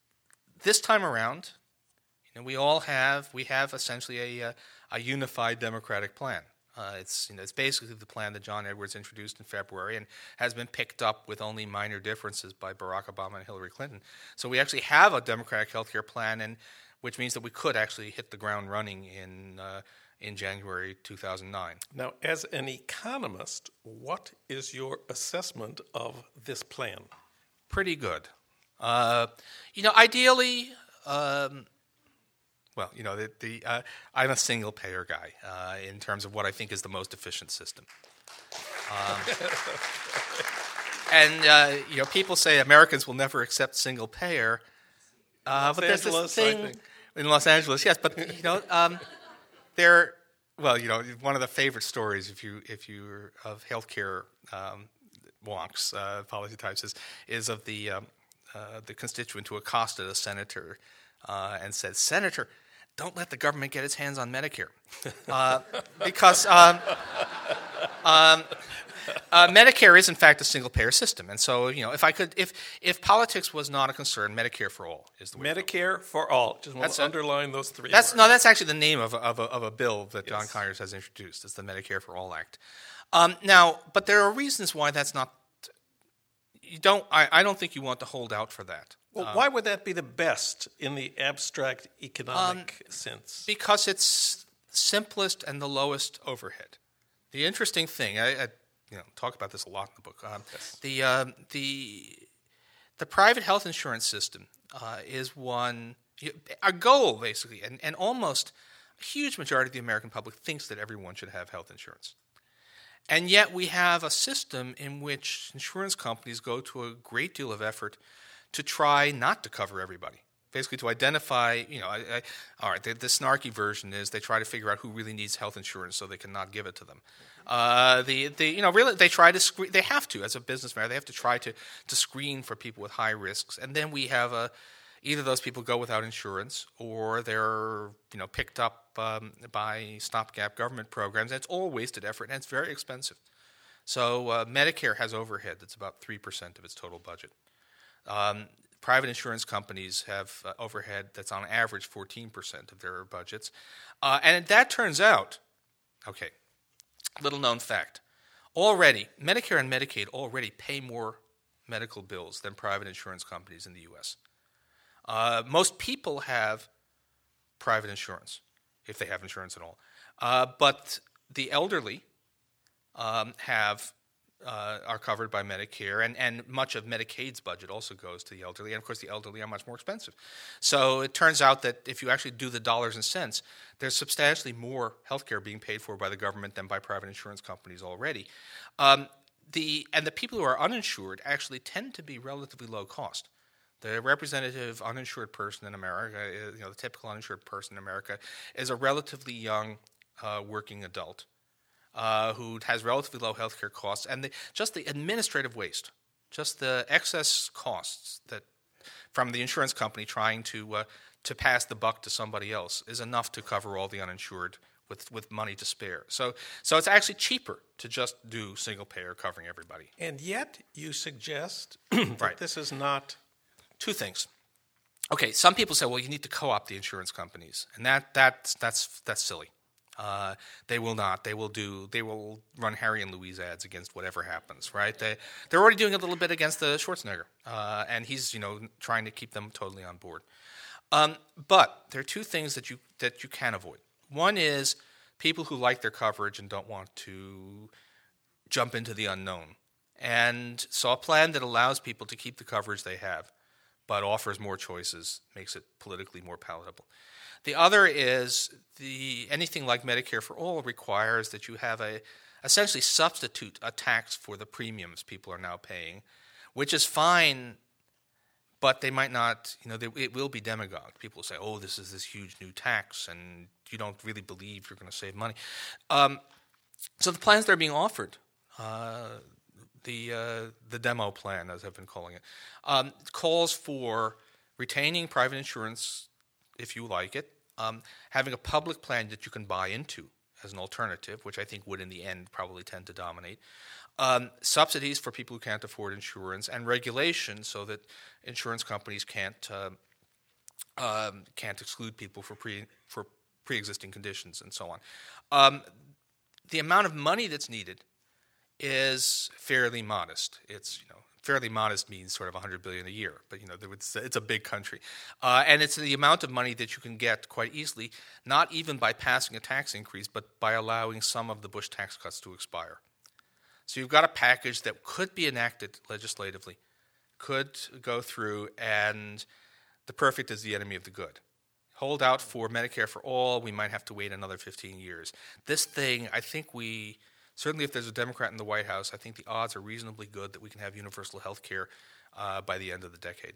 this time around, you know, we all have we have essentially a a unified Democratic plan. Uh, it's you know it's basically the plan that John Edwards introduced in February and has been picked up with only minor differences by Barack Obama and Hillary Clinton. So we actually have a Democratic health care plan, and which means that we could actually hit the ground running in uh, in January two thousand nine. Now, as an economist, what is your assessment of this plan? Pretty good. Uh, you know, ideally, um, well, you know, the, the uh, I'm a single payer guy uh, in terms of what I think is the most efficient system. Um, and uh, you know, people say Americans will never accept single payer. Uh, Los but there's Angeles, this thing in Los Angeles, yes. But you know, um, there. Well, you know, one of the favorite stories, if you if you of healthcare um, wonks, uh, policy types, is is of the um, uh, the constituent who accosted a senator uh, and said, "Senator, don't let the government get its hands on Medicare," uh, because. Um, um, Uh, Medicare is, in fact, a single-payer system, and so you know, if I could, if if politics was not a concern, Medicare for all is the way. Medicare for all. Just want that's to a, underline those three. That's words. no, that's actually the name of a, of a, of a bill that yes. John Conyers has introduced. It's the Medicare for All Act. Um, now, but there are reasons why that's not. You don't. I, I don't think you want to hold out for that. Well, um, why would that be the best in the abstract economic um, sense? Because it's simplest and the lowest overhead. The interesting thing, I, I you know talk about this a lot in the book. Um, yes. The um, the the private health insurance system uh, is one. Our goal, basically, and, and almost a huge majority of the American public thinks that everyone should have health insurance. And yet we have a system in which insurance companies go to a great deal of effort to try not to cover everybody. Basically to identify, you know, I, I, all right, the, the snarky version is they try to figure out who really needs health insurance so they can not give it to them. Uh, the, the, you know, really, they try to screen, they have to, as a business matter, they have to try to, to screen for people with high risks. And then we have a, either those people go without insurance or they're, you know, picked up um, by stopgap government programs. And it's all wasted effort and it's very expensive. So uh, Medicare has overhead that's about three percent of its total budget. Um, private insurance companies have uh, overhead that's on average fourteen percent of their budgets. Uh, and that turns out, okay, little known fact, already, Medicare and Medicaid already pay more medical bills than private insurance companies in the U S. Uh, most people have private insurance, if they have insurance at all. Uh, but the elderly um, have uh, are covered by Medicare, and, and much of Medicaid's budget also goes to the elderly. And, of course, the elderly are much more expensive. So it turns out that if you actually do the dollars and cents, there's substantially more health care being paid for by the government than by private insurance companies already. Um, the and the people who are uninsured actually tend to be relatively low cost. The representative uninsured person in America, you know, the typical uninsured person in America, is a relatively young uh, working adult uh, who has relatively low health care costs, and the, just the administrative waste, just the excess costs that from the insurance company trying to uh, to pass the buck to somebody else is enough to cover all the uninsured with with money to spare. So so it's actually cheaper to just do single payer covering everybody. And yet you suggest that right. this is not. Two things. Okay, some people say, well, you need to co-opt the insurance companies, and that that's that's that's silly. Uh, they will not. They will do. They will run Harry and Louise ads against whatever happens. Right? They they're already doing a little bit against the Schwarzenegger, uh, and he's you know trying to keep them totally on board. Um, but there are two things that you that you can avoid. One is people who like their coverage and don't want to jump into the unknown, and so a plan that allows people to keep the coverage they have, but offers more choices, makes it politically more palatable. The other is the anything like Medicare for All requires that you have a essentially substitute a tax for the premiums people are now paying, which is fine, but they might not, you know, they, it will be demagogued. People will say, oh, this is this huge new tax, and you don't really believe you're going to save money. Um, so the plans that are being offered, uh, the uh, the demo plan, as I've been calling it, um, calls for retaining private insurance if you like it, um, having a public plan that you can buy into as an alternative, which I think would in the end probably tend to dominate, um, subsidies for people who can't afford insurance, and regulation so that insurance companies can't uh, um, can't exclude people for pre for pre-existing conditions and so on. Um, the amount of money that's needed is fairly modest. It's, you know, fairly modest means sort of one hundred billion dollars a year, but, you know, it's, it's a big country. Uh, and it's the amount of money that you can get quite easily, not even by passing a tax increase, but by allowing some of the Bush tax cuts to expire. So you've got a package that could be enacted legislatively, could go through, and the perfect is the enemy of the good. Hold out for Medicare for All, we might have to wait another fifteen years. This thing, I think we... Certainly, if there's a Democrat in the White House, I think the odds are reasonably good that we can have universal health care uh, by the end of the decade.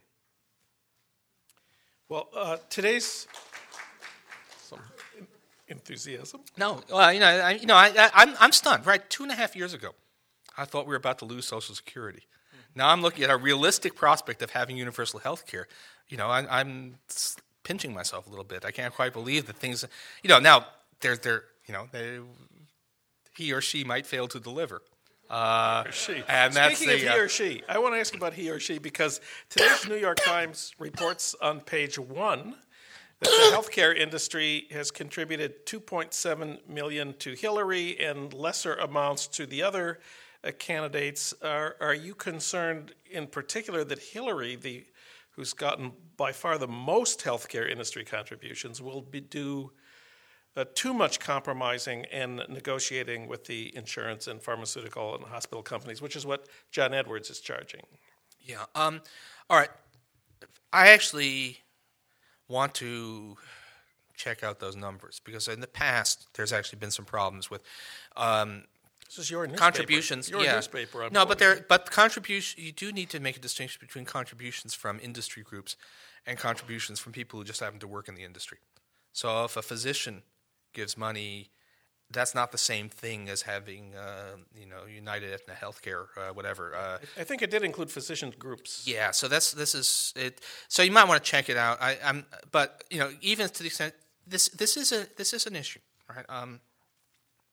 Well, uh, today's some enthusiasm. No, well, you know, I, you know, I, I, I'm I'm stunned. Right, two and a half years ago, I thought we were about to lose Social Security. Mm-hmm. Now I'm looking at a realistic prospect of having universal health care. You know, I, I'm pinching myself a little bit. I can't quite believe that things. You know, now they're they're you know they. He or she might fail to deliver. Uh, he or she. And that's Speaking the, of he uh, or she, I want to ask about he or she because today's New York Times reports on page one that the healthcare industry has contributed two point seven million dollars to Hillary and lesser amounts to the other uh, candidates. Are, are you concerned in particular that Hillary, the who's gotten by far the most healthcare industry contributions, will be do Uh, too much compromising and negotiating with the insurance and pharmaceutical and hospital companies, which is what John Edwards is charging? Yeah. Um, all right. I actually want to check out those numbers because in the past there's actually been some problems with um, this is your contributions. Your yeah. newspaper. I'm no, but there, but contribution. You do need to make a distinction between contributions from industry groups and contributions from people who just happen to work in the industry. So if a physician gives money, that's not the same thing as having, uh, you know, United Aetna Healthcare, uh, whatever. Uh, I think it did include physician groups. Yeah, so that's this is it. So you might want to check it out. I, I'm, but you know, even to the extent this this is a this is an issue, right? Um,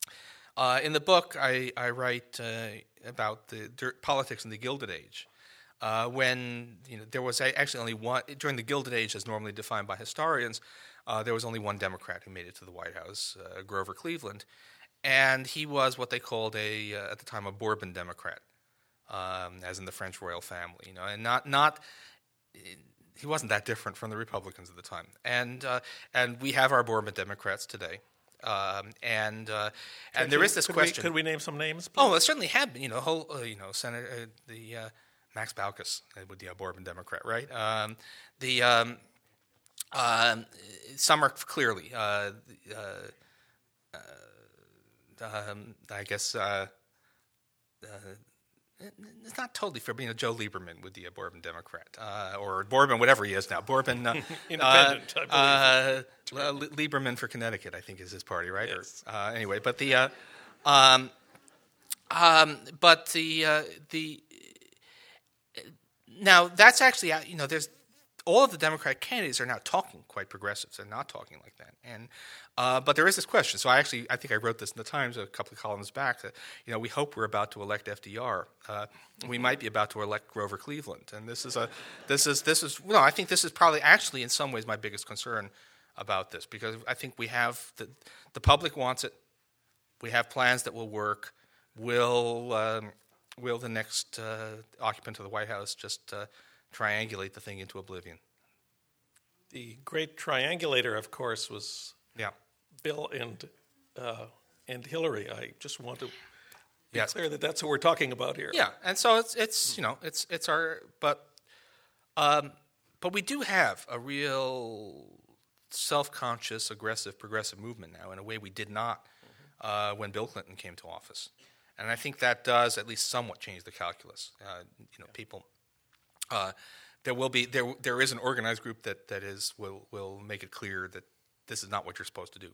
Uh, in the book, I, I write uh, about the dirt politics in the Gilded Age, uh, when you know there was actually only one during the Gilded Age, as normally defined by historians. Uh, there was only one Democrat who made it to the White House, uh, Grover Cleveland, and he was what they called a uh, at the time a Bourbon Democrat, um, as in the French royal family, you know, and not not. He wasn't that different from the Republicans at the time, and uh, and we have our Bourbon Democrats today. Um, and uh, and Could there you- is this could question. We, could we name some names? Oh, well, it certainly had been. You know, whole, uh, you know, Senator uh, the uh, Max Baucus uh, would be a Bourbon Democrat, right? Um, the um, um, some are clearly, uh, uh, uh, um, I guess. Uh, uh, It's not totally fair, but you know, Joe Lieberman would be a Bourbon Democrat, uh, or Bourbon, whatever he is now. Bourbon, uh, Independent, uh, I believe. uh, Le- Lieberman for Connecticut, I think, is his party, right? Yes. Or, uh, anyway, but the, uh, um, um, but the uh, the now that's actually uh, you know there's all of the Democratic candidates are now talking quite progressive. They're not talking like that, and uh, but there is this question. So I actually I think I wrote this in the Times a couple of columns back that you know we hope we're about to elect F D R. Uh, we might be about to elect Grover Cleveland, and this is a this is this is no. I think this is probably actually in some ways my biggest concern about this, because I think we have the the public wants it. We have plans that will work. Will um, will the next uh, occupant of the White House just uh, triangulate the thing into oblivion? The great triangulator, of course, was Yeah. Bill and uh, and Hillary. I just want to be Yes. clear that that's who we're talking about here. Yeah, and so it's it's you know it's it's our but um, but we do have a real self-conscious, aggressive, progressive movement now in a way we did not uh, when Bill Clinton came to office, and I think that does at least somewhat change the calculus. Uh, you know, people. Uh, there will be there there is an organized group that, that is will will make it clear that this is not what you're supposed to do.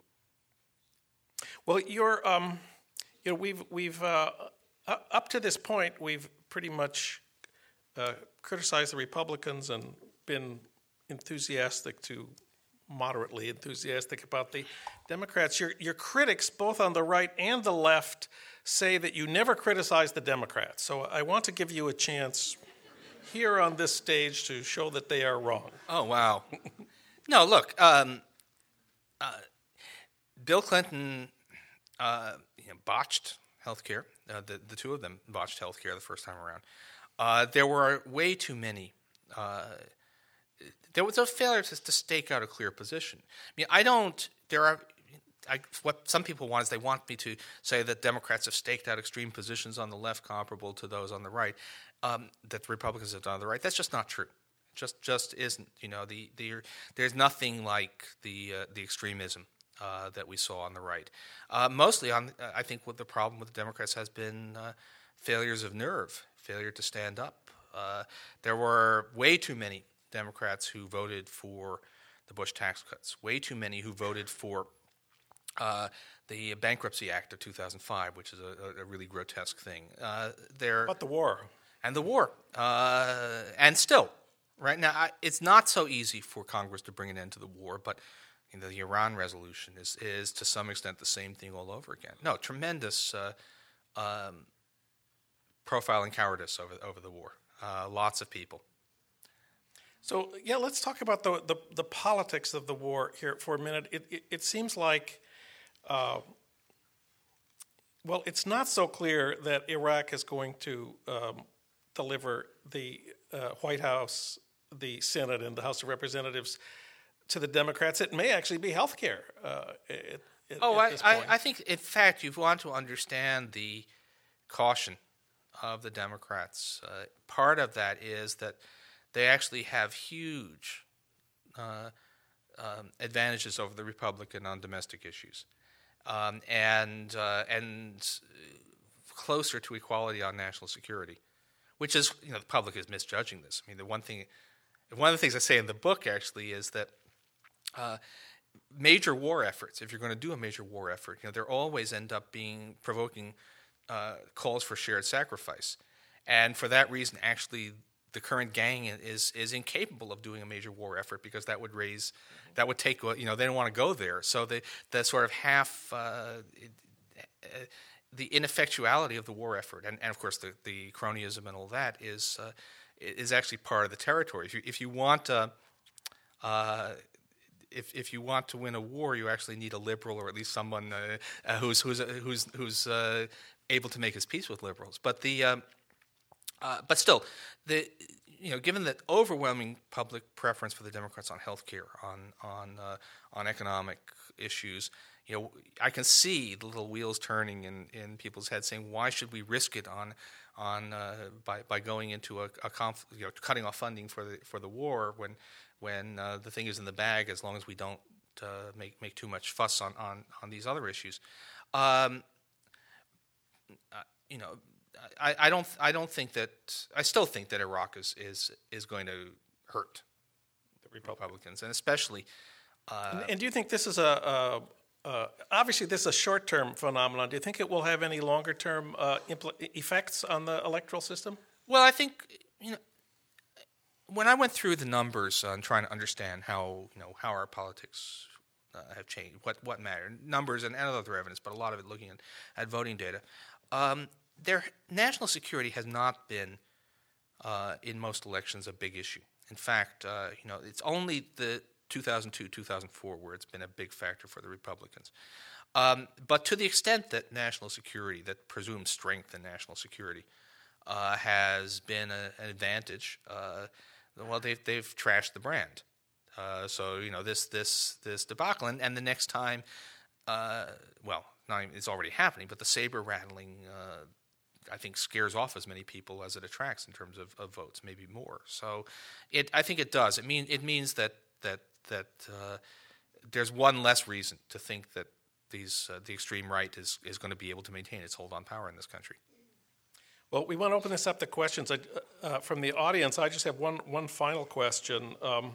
Well, you're, um, you know, we've we've uh, up to this point we've pretty much uh, criticized the Republicans and been enthusiastic to moderately enthusiastic about the Democrats. Your your critics, both on the right and the left, say that you never criticize the Democrats. So I want to give you a chance here on this stage to show that they are wrong. Oh wow! No, look, um, uh, Bill Clinton uh, you know, botched health care. Uh, the the two of them botched health care the first time around. Uh, there were way too many. Uh, there was a failure to, to stake out a clear position. I mean, I don't. There are. I, what some people want is they want me to say that Democrats have staked out extreme positions on the left comparable to those on the right, um, that the Republicans have done on the right. That's just not true. Just just isn't. You know, the, the there's nothing like the uh, the extremism uh, that we saw on the right. Uh, mostly, on uh, I think what the problem with the Democrats has been uh, failures of nerve, failure to stand up. Uh, there were way too many Democrats who voted for the Bush tax cuts. Way too many who voted for Uh, the Bankruptcy Act of two thousand five, which is a, a really grotesque thing. Uh, there About the war. and the war, uh, and still, right now, I, it's not so easy for Congress to bring an end to the war. But you know, the Iran resolution is is to some extent the same thing all over again. No, tremendous uh, um, profile and cowardice over over the war. Uh, lots of people. So yeah, let's talk about the the, the politics of the war here for a minute. It it, it seems like. Uh, well, it's not so clear that Iraq is going to um, deliver the uh, White House, the Senate, and the House of Representatives to the Democrats. It may actually be health care. Uh, at, at, oh, at I, this I, point. I think, in fact, you want to understand the caution of the Democrats. Uh, part of that is that they actually have huge uh, um, advantages over the Republican on domestic issues. Um, and uh, and closer to equality on national security, which is, you know, the public is misjudging this. I mean, the one thing, one of the things I say in the book actually is that uh, major war efforts, if you're going to do a major war effort, you know, they're always end up being provoking uh, calls for shared sacrifice, and for that reason, actually, the current gang is is incapable of doing a major war effort because that would raise, that would take, you know, they don't want to go there. So the the sort of half uh, uh, the ineffectuality of the war effort, and, and of course the, the cronyism and all that is uh, is actually part of the territory. If you if you want uh, uh, if if you want to win a war, you actually need a liberal, or at least someone uh, uh, who's who's who's who's uh, able to make his peace with liberals. But the um, uh, but still the. You know, given the overwhelming public preference for the Democrats on health care, on on uh, on economic issues, you know, I can see the little wheels turning in, in people's heads, saying, "Why should we risk it on on uh, by by going into a, a conf- you know, cutting off funding for the for the war when when uh, the thing is in the bag, as long as we don't uh, make make too much fuss on on, on these other issues." Um, uh, you know. I, I don't. I don't think that. I still think that Iraq is is, is going to hurt the Republicans, and especially. Uh, and, and do you think this is a, a, a obviously this is a short-term phenomenon? Do you think it will have any longer-term uh, impl- effects on the electoral system? Well, I think you know. When I went through the numbers on trying to understand how you know how our politics uh, have changed, what what matter, numbers and, and other evidence, but a lot of it looking at, at voting data. Um, Their national security has not been, uh, in most elections, a big issue. In fact, uh, you know, it's only the two thousand two, two thousand four where it's been a big factor for the Republicans. Um, but to the extent that national security, that presumed strength in national security, uh, has been a, an advantage, uh, well, they've they've trashed the brand. Uh, so you know, this this this debacle, and, and the next time, uh, well, not even, it's already happening, but the saber rattling. Uh, I think scares off as many people as it attracts in terms of, of votes, maybe more. So, it I think it does. It mean it means that that that uh, there's one less reason to think that these uh, the extreme right is is going to be able to maintain its hold on power in this country. Well, we want to open this up to questions I, uh, from the audience. I just have one one final question. Um,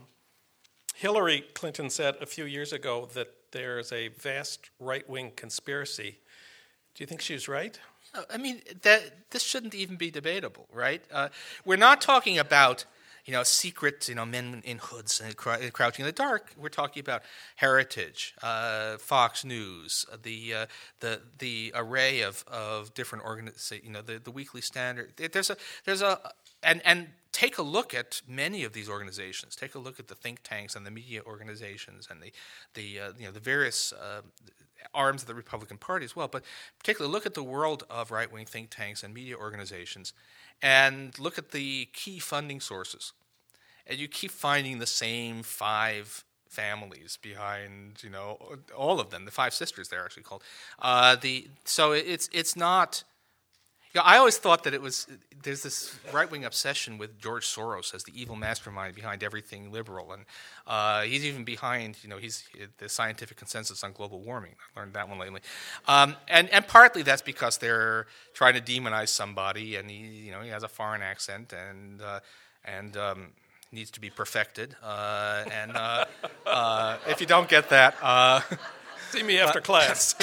Hillary Clinton said a few years ago that there's a vast right-wing conspiracy. Do you think she was right? I mean, that this shouldn't even be debatable, right? Uh, we're not talking about, you know, secret, you know, men in hoods and crouching in the dark. We're talking about Heritage, uh, Fox News, the uh, the the array of, of different organizations, you know, the, the Weekly Standard. There's a there's a and and take a look at many of these organizations. Take a look at the think tanks and the media organizations and the the uh, you know the various. Uh, arms of the Republican Party as well, but particularly look at the world of right-wing think tanks and media organizations and look at the key funding sources. And you keep finding the same five families behind, you know, all of them, the five sisters they're actually called. Uh, the So it's it's not... You know, I always thought that it was, there's this right-wing obsession with George Soros as the evil mastermind behind everything liberal. And uh, he's even behind, you know, he's the scientific consensus on global warming. I learned that one lately. Um, and, and partly that's because they're trying to demonize somebody, and he, you know, he has a foreign accent and uh, and um, needs to be perfected. Uh, and uh, uh, if you don't get that... Uh, See me after class.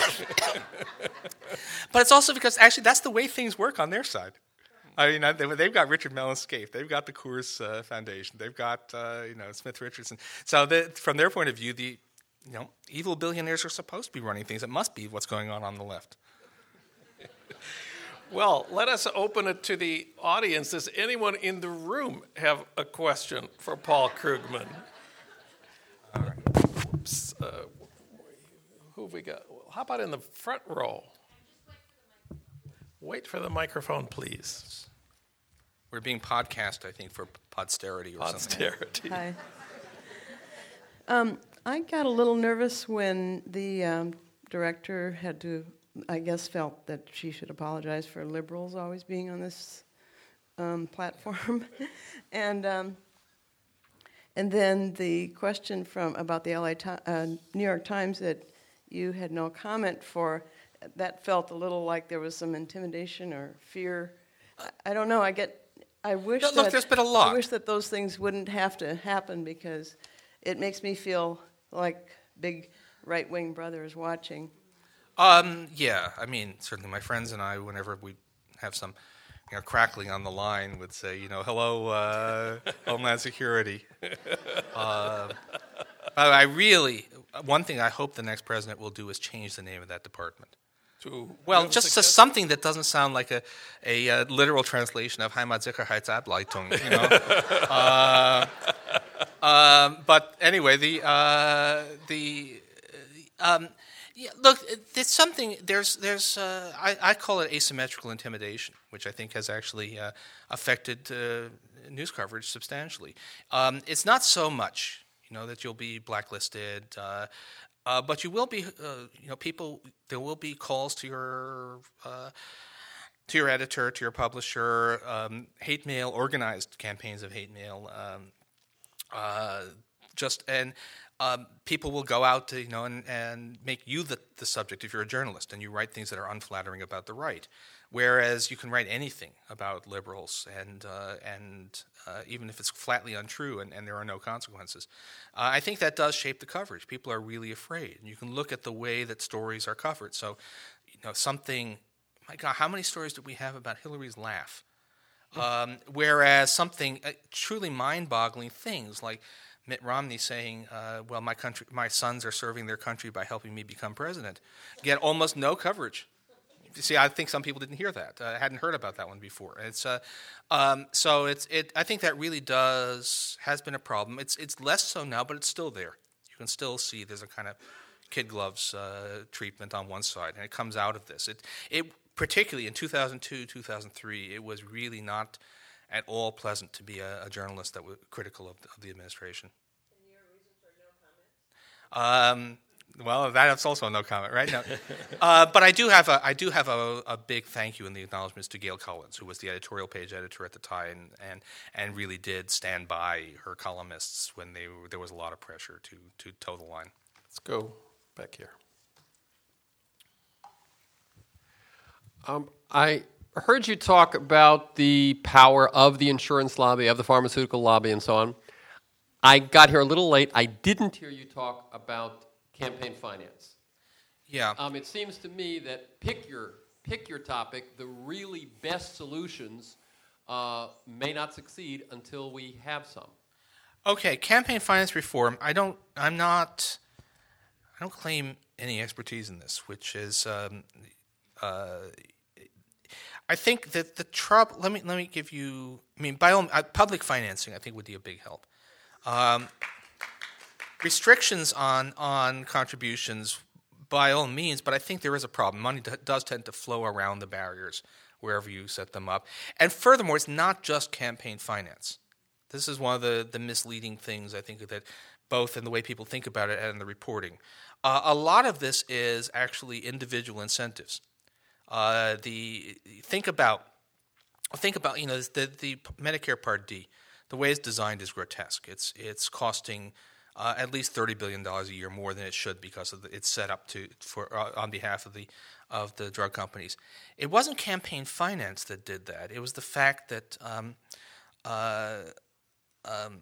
But it's also because actually that's the way things work on their side. I mean, they've got Richard Mellon Scaife, they've got the Coors uh, Foundation, they've got uh, you know Smith Richardson. So they, from their point of view, the you know evil billionaires are supposed to be running things. It must be what's going on on the left. Well, let us open it to the audience. Does anyone in the room have a question for Paul Krugman? All right. Oops. Uh, Who have we got? How about in the front row? Wait for the microphone, please. We're being podcast, I think, for podsterity or Podsterity. something. Hi. Um, I got a little nervous when the um, director had to, I guess, felt that she should apologize for liberals always being on this um, platform. and um, and then the question from about the L A Ti- uh, New York Times that you had no comment for, that felt a little like there was some intimidation or fear. I, I don't know. I get. I wish. Look, that, there's been a lot. I wish that those things wouldn't have to happen because it makes me feel like big right-wing brothers watching. Um, yeah, I mean, certainly my friends and I, whenever we have some, you know, crackling on the line, would say, you know, hello, uh, Homeland Security. Uh, I really, one thing I hope the next president will do is change the name of that department. To Well, just so something that doesn't sound like a, a uh, literal translation of Heimatsicherheitsableitung, you know. uh, um, but anyway, the uh, the um, yeah, look, there's something. There's there's uh, I, I call it asymmetrical intimidation, which I think has actually uh, affected uh, news coverage substantially. Um, it's not so much, you know, that you'll be blacklisted. Uh, Uh, but you will be, uh, you know, people. There will be calls to your, uh, to your editor, to your publisher, um, hate mail, organized campaigns of hate mail. Um, uh, just and um, people will go out to, you know, and, and make you the, the subject if you're a journalist, and you write things that are unflattering about the right. Whereas you can write anything about liberals, and uh, and uh, even if it's flatly untrue and, and there are no consequences. Uh, I think that does shape the coverage. People are really afraid. And you can look at the way that stories are covered. So, you know, something, my God, how many stories did we have about Hillary's laugh? Um, whereas something uh, truly mind-boggling things like Mitt Romney saying, uh, well, my country, my sons are serving their country by helping me become president, get almost no coverage. You see, I think some people didn't hear that. I uh, hadn't heard about that one before. It's uh, um, so it's it. I think that really does has been a problem. It's it's less so now, but it's still there. You can still see there's a kind of kid gloves uh, treatment on one side, and it comes out of this. It it particularly in two thousand two, two thousand three, it was really not at all pleasant to be a, a journalist that was critical of the, of the administration. And your reason for no comment? Um, Well, that's also a no comment, right? No. uh, but I do have a I do have a, a big thank you in the acknowledgments to Gail Collins, who was the editorial page editor at the time, and and really did stand by her columnists when they were, there was a lot of pressure to to toe the line. Let's go back here. Um, I heard you talk about the power of the insurance lobby, of the pharmaceutical lobby, and so on. I got here a little late. I didn't hear you talk about campaign finance. Yeah. Um, it seems to me that pick your pick your topic. The really best solutions uh, may not succeed until we have some. Okay, campaign finance reform. I don't. I'm not. I don't claim any expertise in this, which is. Um, uh, I think that the trouble. Let me let me give you. I mean, by all uh, public financing, I think would be a big help. Um, Restrictions on, on contributions, by all means, but I think there is a problem. Money d- does tend to flow around the barriers wherever you set them up. And furthermore, it's not just campaign finance. This is one of the, the misleading things, I think, that both in the way people think about it and in the reporting. Uh, a lot of this is actually individual incentives. Uh, the think about think about you know the the Medicare Part D. The way it's designed is grotesque. It's it's costing Uh, at least thirty billion dollars a year more than it should because of the, it's set up to for uh, on behalf of the of the drug companies. It wasn't campaign finance that did that. It was the fact that um, uh, um,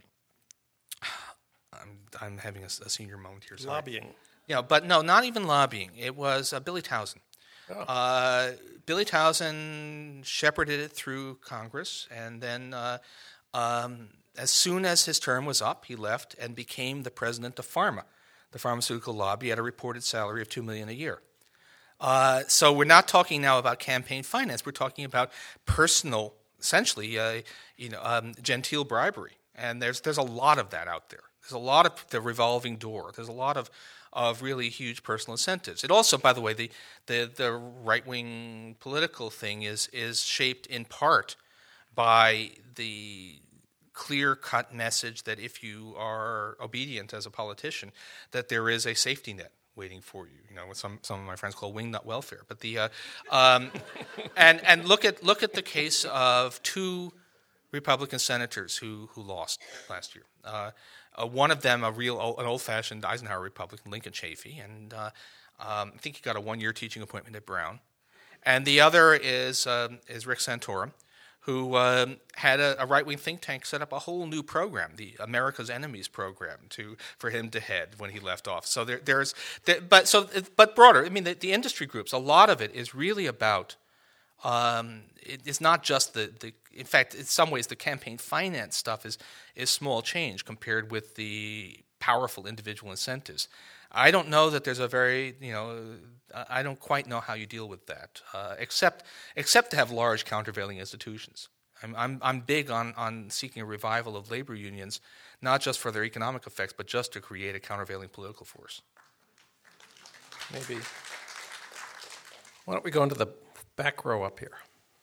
I'm I'm having a, a senior moment here. Sorry. Lobbying. Yeah, but no, not even lobbying. It was uh, Billy Towson. Oh. Uh, Billy Towson shepherded it through Congress, and then. Uh, um, As soon as his term was up, he left and became the president of PhRMA, the pharmaceutical lobby, at a reported salary of two million dollars a year. Uh, so we're not talking now about campaign finance. We're talking about personal, essentially, uh, you know, um, genteel bribery. And there's there's a lot of that out there. There's a lot of the revolving door. There's a lot of, of really huge personal incentives. It also, by the way, the the, the right-wing political thing is is shaped in part by the clear-cut message that if you are obedient as a politician, that there is a safety net waiting for you. You know, what some some of my friends call wingnut welfare. But the uh, um, and and look at look at the case of two Republican senators who who lost last year. Uh, uh, one of them, a real an old-fashioned Eisenhower Republican, Lincoln Chafee, and uh, um, I think he got a one-year teaching appointment at Brown. And the other is um, is Rick Santorum, who um, had a, a right-wing think tank set up a whole new program, the America's Enemies program, to for him to head when he left office. So there, there's, there, but so but broader. I mean, the, the industry groups. A lot of it is really about. Um, it, it's not just the, the. In fact, in some ways, the campaign finance stuff is is small change compared with the powerful individual incentives. I don't know that there's a very, you know, I don't quite know how you deal with that, uh, except except to have large countervailing institutions. I'm I'm, I'm big on, on seeking a revival of labor unions, not just for their economic effects, but just to create a countervailing political force. Maybe. Why don't we go into the back row up here?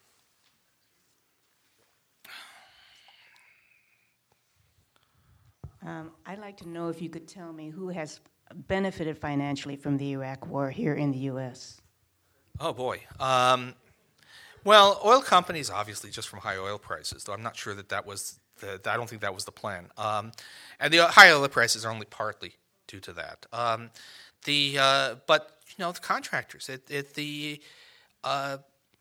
Um, I'd like to know if you could tell me who has benefited financially from the Iraq War here in the U S. Oh, boy. Um, well, oil companies, obviously, just from high oil prices, though I'm not sure that that was the, I don't think that was the plan. Um, and the high oil prices are only partly due to that. Um, the uh, But, you know, the contractors, it, it, the uh,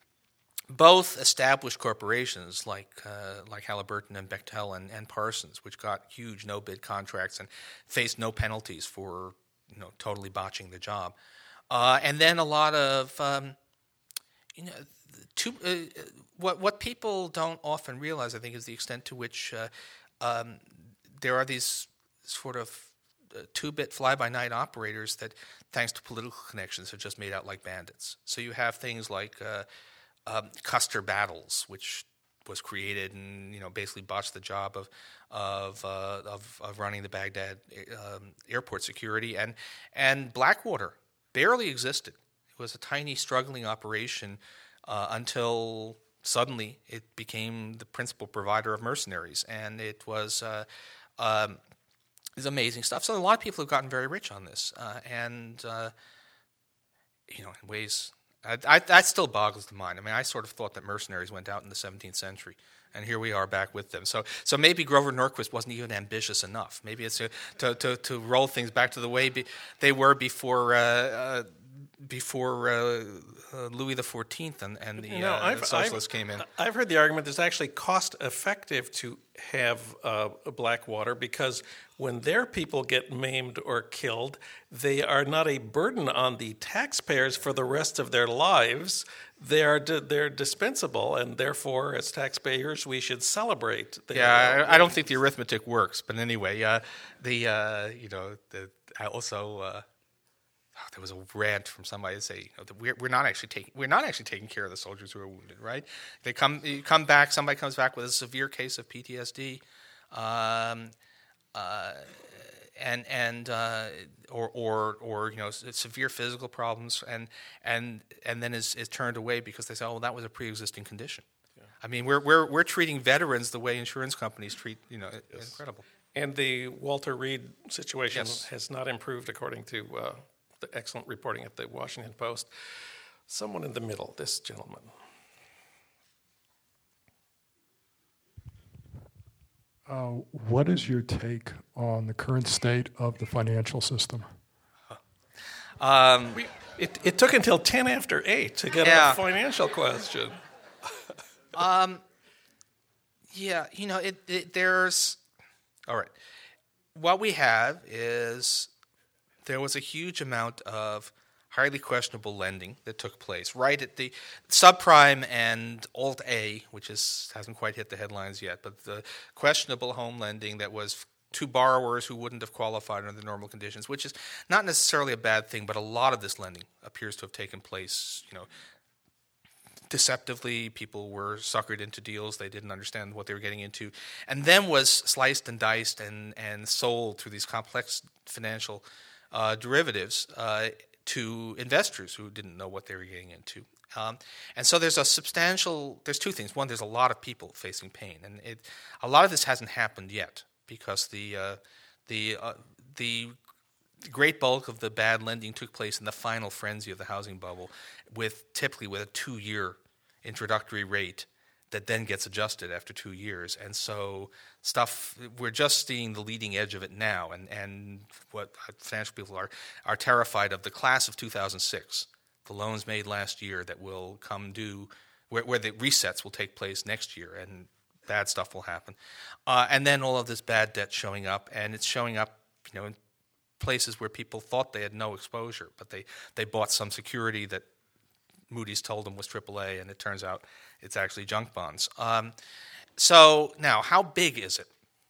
both established corporations like uh, like Halliburton and Bechtel and, and Parsons, which got huge no-bid contracts and faced no penalties for, you know, totally botching the job, uh, and then a lot of um, you know, two, uh, what what people don't often realize, I think, is the extent to which uh, um, there are these sort of uh, two-bit fly-by-night operators that, thanks to political connections, have just made out like bandits. So you have things like uh, Um, Custer Battles, which was created and, you know, basically botched the job of of uh, of, of running the Baghdad um, airport security, and and Blackwater barely existed. It was a tiny, struggling operation uh, until suddenly it became the principal provider of mercenaries, and it was uh, um, it's amazing stuff. So a lot of people have gotten very rich on this, uh, and uh, you know, in ways. I, I, that still boggles the mind. I mean, I sort of thought that mercenaries went out in the seventeenth century, and here we are back with them. So, so maybe Grover Norquist wasn't even ambitious enough. Maybe it's to to, to, to roll things back to the way be, they were before uh, uh, before uh, uh, Louis the Fourteenth and, and the you know, uh, I've, socialists I've, came in. I've heard the argument that it's actually cost effective to have uh, Blackwater because when their people get maimed or killed, they are not a burden on the taxpayers for the rest of their lives. They are di- they're dispensable, and therefore, as taxpayers, we should celebrate. Their, yeah, I, I don't think the arithmetic works, but anyway, uh, the uh, you know, the, I also. Uh, Oh, there was a rant from somebody to say, you know, that we're, we're not actually taking we're not actually taking care of the soldiers who are wounded, right? They come you come back. Somebody comes back with a severe case of P T S D, um, uh, and and uh, or or or you know, severe physical problems, and and and then is, is turned away because they say, oh, well, that was a pre-existing condition. Yeah. I mean, we're we're we're treating veterans the way insurance companies treat, you know, yes. Incredible. And the Walter Reed situation yes. has not improved, according to. Uh, The excellent reporting at the Washington Post. Someone in the middle, this gentleman. Uh, what is your take on the current state of the financial system? Um, we, it, it took until ten after eight to get yeah. a financial question. um, yeah, you know, it, it, there's... All right. What we have is... There was a huge amount of highly questionable lending that took place right at the subprime and Alt-A, which is hasn't quite hit the headlines yet, but the questionable home lending that was to borrowers who wouldn't have qualified under the normal conditions, which is not necessarily a bad thing, but a lot of this lending appears to have taken place, you know, deceptively. People were suckered into deals they didn't understand what they were getting into, and then was sliced and diced and, and sold through these complex financial Uh, derivatives uh, to investors who didn't know what they were getting into. Um, and so there's a substantial, there's two things. One, there's a lot of people facing pain. And it, a lot of this hasn't happened yet because the, uh, the, uh, the great bulk of the bad lending took place in the final frenzy of the housing bubble, with typically with a two-year introductory rate that then gets adjusted after two years. And so stuff, we're just seeing the leading edge of it now. And, and what financial people are, are terrified of, the class of two thousand six, the loans made last year that will come due, where, where the resets will take place next year, and bad stuff will happen. Uh, and then all of this bad debt showing up, and it's showing up, you know, in places where people thought they had no exposure, but they, they bought some security that Moody's told them was triple A, and it turns out it's actually junk bonds. Um, so now, how big is it?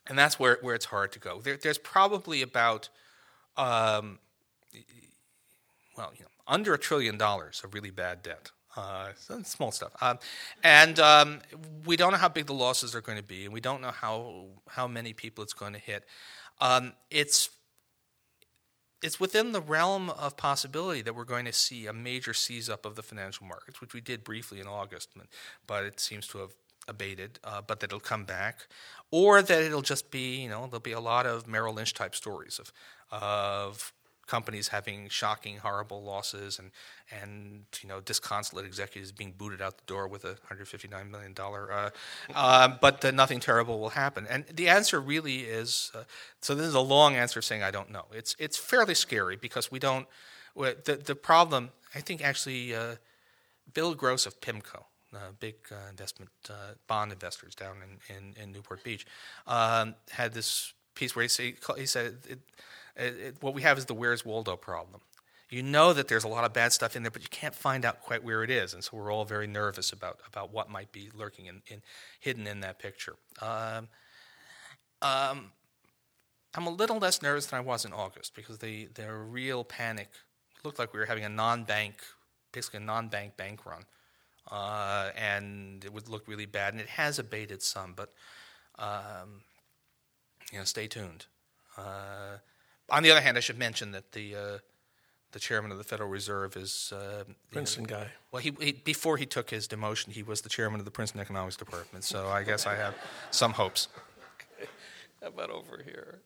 and that's where where it's hard to go. There, there's probably about, um, well, you know, under a trillion dollars of really bad debt. Uh, small stuff, um, and um, we don't know how big the losses are going to be, and we don't know how how many people it's going to hit. Um, it's it's within the realm of possibility that we're going to see a major seize up of the financial markets, which we did briefly in August, but it seems to have abated. Uh, but that it'll come back, or that it'll just be, you know, there'll be a lot of Merrill Lynch type stories of of companies having shocking, horrible losses, and and you know disconsolate executives being booted out the door with a one hundred fifty-nine million dollars. Uh, uh, but uh, nothing terrible will happen. And the answer really is uh, so. This is a long answer saying I don't know. It's it's fairly scary because we don't. The the problem I think actually uh, Bill Gross of PIMCO, uh, big uh, investment uh, bond investors down in in, in Newport Beach, um, had this piece where he say, he said. It, It, it, what we have is the Where's Waldo problem. You know that there's a lot of bad stuff in there, but you can't find out quite where it is, and so we're all very nervous about, about what might be lurking in, in hidden in that picture. Um, um, I'm a little less nervous than I was in August because the, the real panic looked like we were having a non-bank, basically a non-bank bank run, uh, and it would look really bad, and it has abated some, but um, you know, stay tuned. Uh, On the other hand, I should mention that the uh, the chairman of the Federal Reserve is uh, Princeton you know, guy. Well, he, he before he took his demotion, he was the chairman of the Princeton Economics Department. So I guess I have some hopes. Okay. How about over here?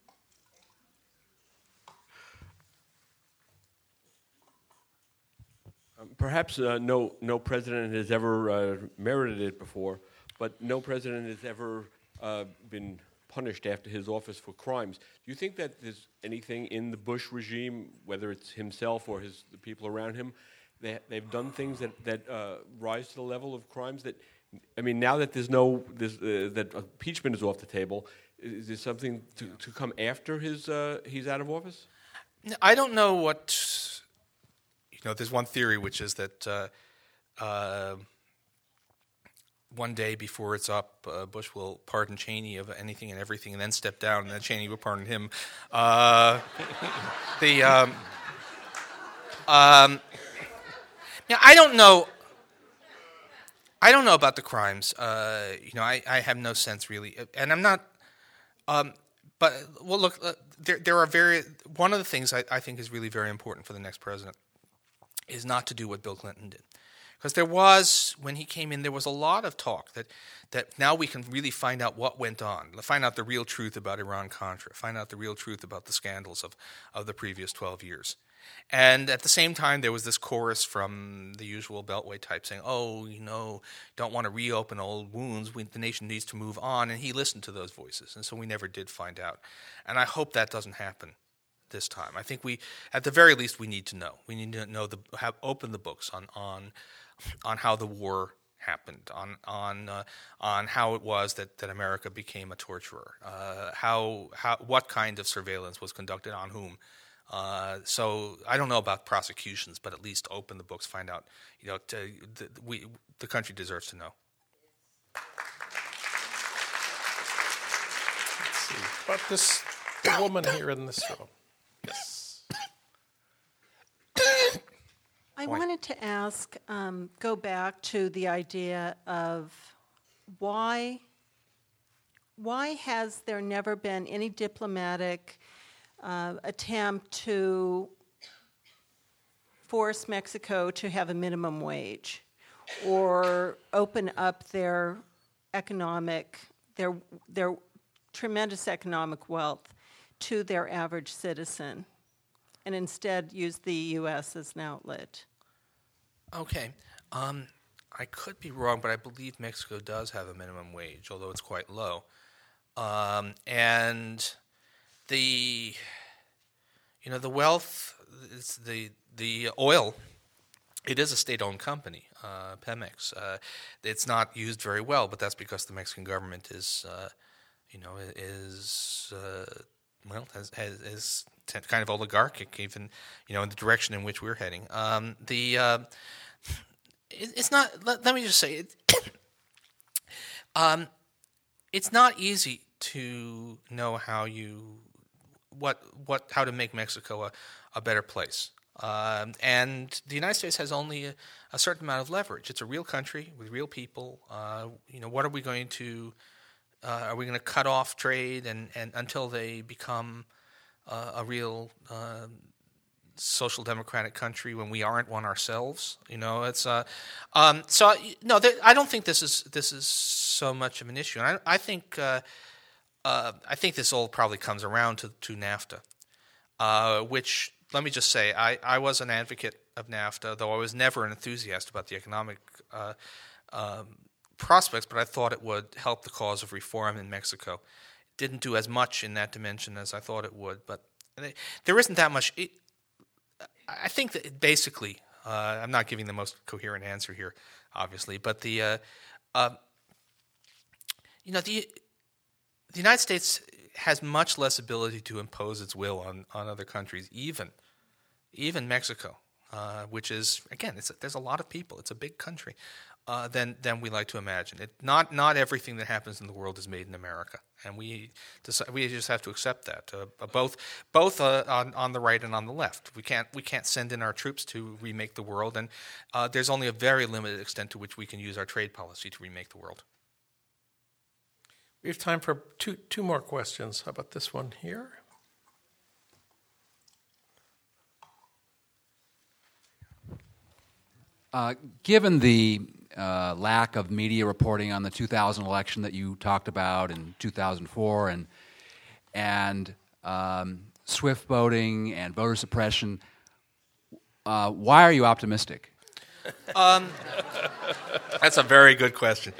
Um, perhaps uh, no no president has ever uh, merited it before, but no president has ever uh, been punished after his office for crimes. Do you think that there's anything in the Bush regime, whether it's himself or his the people around him, that they've done things that that uh, rise to the level of crimes? That I mean, now that there's no there's, uh, that impeachment is off the table, is there something to, to come after his uh, he's out of office? I don't know what you know. There's one theory which is that. Uh, uh, One day before it's up, uh, Bush will pardon Cheney of anything and everything, and then step down, and then Cheney will pardon him. Uh, the um, um, yeah, I don't know. I don't know about the crimes. Uh, you know, I, I have no sense really, and I'm not. Um, but well, look, uh, there there are very one of the things I, I think is really very important for the next president is not to do what Bill Clinton did. Because there was, when he came in, there was a lot of talk that, that now we can really find out what went on, find out the real truth about Iran-Contra, find out the real truth about the scandals of, of the previous twelve years. And at the same time, there was this chorus from the usual Beltway type saying, oh, you know, don't want to reopen old wounds. We, the nation needs to move on. And he listened to those voices. And so we never did find out. And I hope that doesn't happen this time. I think we, at the very least, we need to know. We need to know, the have open the books on on on how the war happened, on on uh, on how it was that, that America became a torturer, uh, how how what kind of surveillance was conducted on whom. Uh, so I don't know about prosecutions, but at least open the books, find out. You know, to, the, we the country deserves to know. Let's see. But this the woman here in this row. Yes. I wanted to ask, um, go back to the idea of why, why has there never been any diplomatic uh, attempt to force Mexico to have a minimum wage or open up their economic, their, their tremendous economic wealth to their average citizen, and instead use the U S as an outlet? Okay. Um, I could be wrong, but I believe Mexico does have a minimum wage, although it's quite low. Um, and the, you know, the wealth, it's the the oil, it is a state-owned company, uh, Pemex. Uh, it's not used very well, but that's because the Mexican government is, uh, you know, is uh, well, has, has is kind of oligarchic, even, you know, in the direction in which we're heading. Um, the uh, it, it's not. Let, let me just say it. um, it's not easy to know how you what what how to make Mexico a, a better place. Um, and the United States has only a, a certain amount of leverage. It's a real country with real people. Uh, you know, what are we going to uh, are we going to cut off trade and, and until they become uh, a real uh, social democratic country when we aren't one ourselves? You know, it's uh, um, so no. Th- I don't think this is this is so much of an issue. And I, I think uh, uh, I think this all probably comes around to, to NAFTA, uh, which. Let me just say, I, I was an advocate of NAFTA, though I was never an enthusiast about the economic uh, um, prospects, but I thought it would help the cause of reform in Mexico. It didn't do as much in that dimension as I thought it would, but there isn't that much. It, I think that it basically, uh, I'm not giving the most coherent answer here, obviously, but the, uh, uh, you know, the the United States has much less ability to impose its will on, on other countries, even even Mexico, uh, which is again, it's a, there's a lot of people. It's a big country, uh, than than we like to imagine. It not not everything that happens in the world is made in America, and we decide, we just have to accept that. Uh, both both uh, on on the right and on the left, we can't we can't send in our troops to remake the world, and uh, there's only a very limited extent to which we can use our trade policy to remake the world. We have time for two two more questions. How about this one here? Uh, given the uh, lack of media reporting on the two thousand election that you talked about in two thousand four, and and um, swift voting and voter suppression, uh, why are you optimistic? Um, that's a very good question.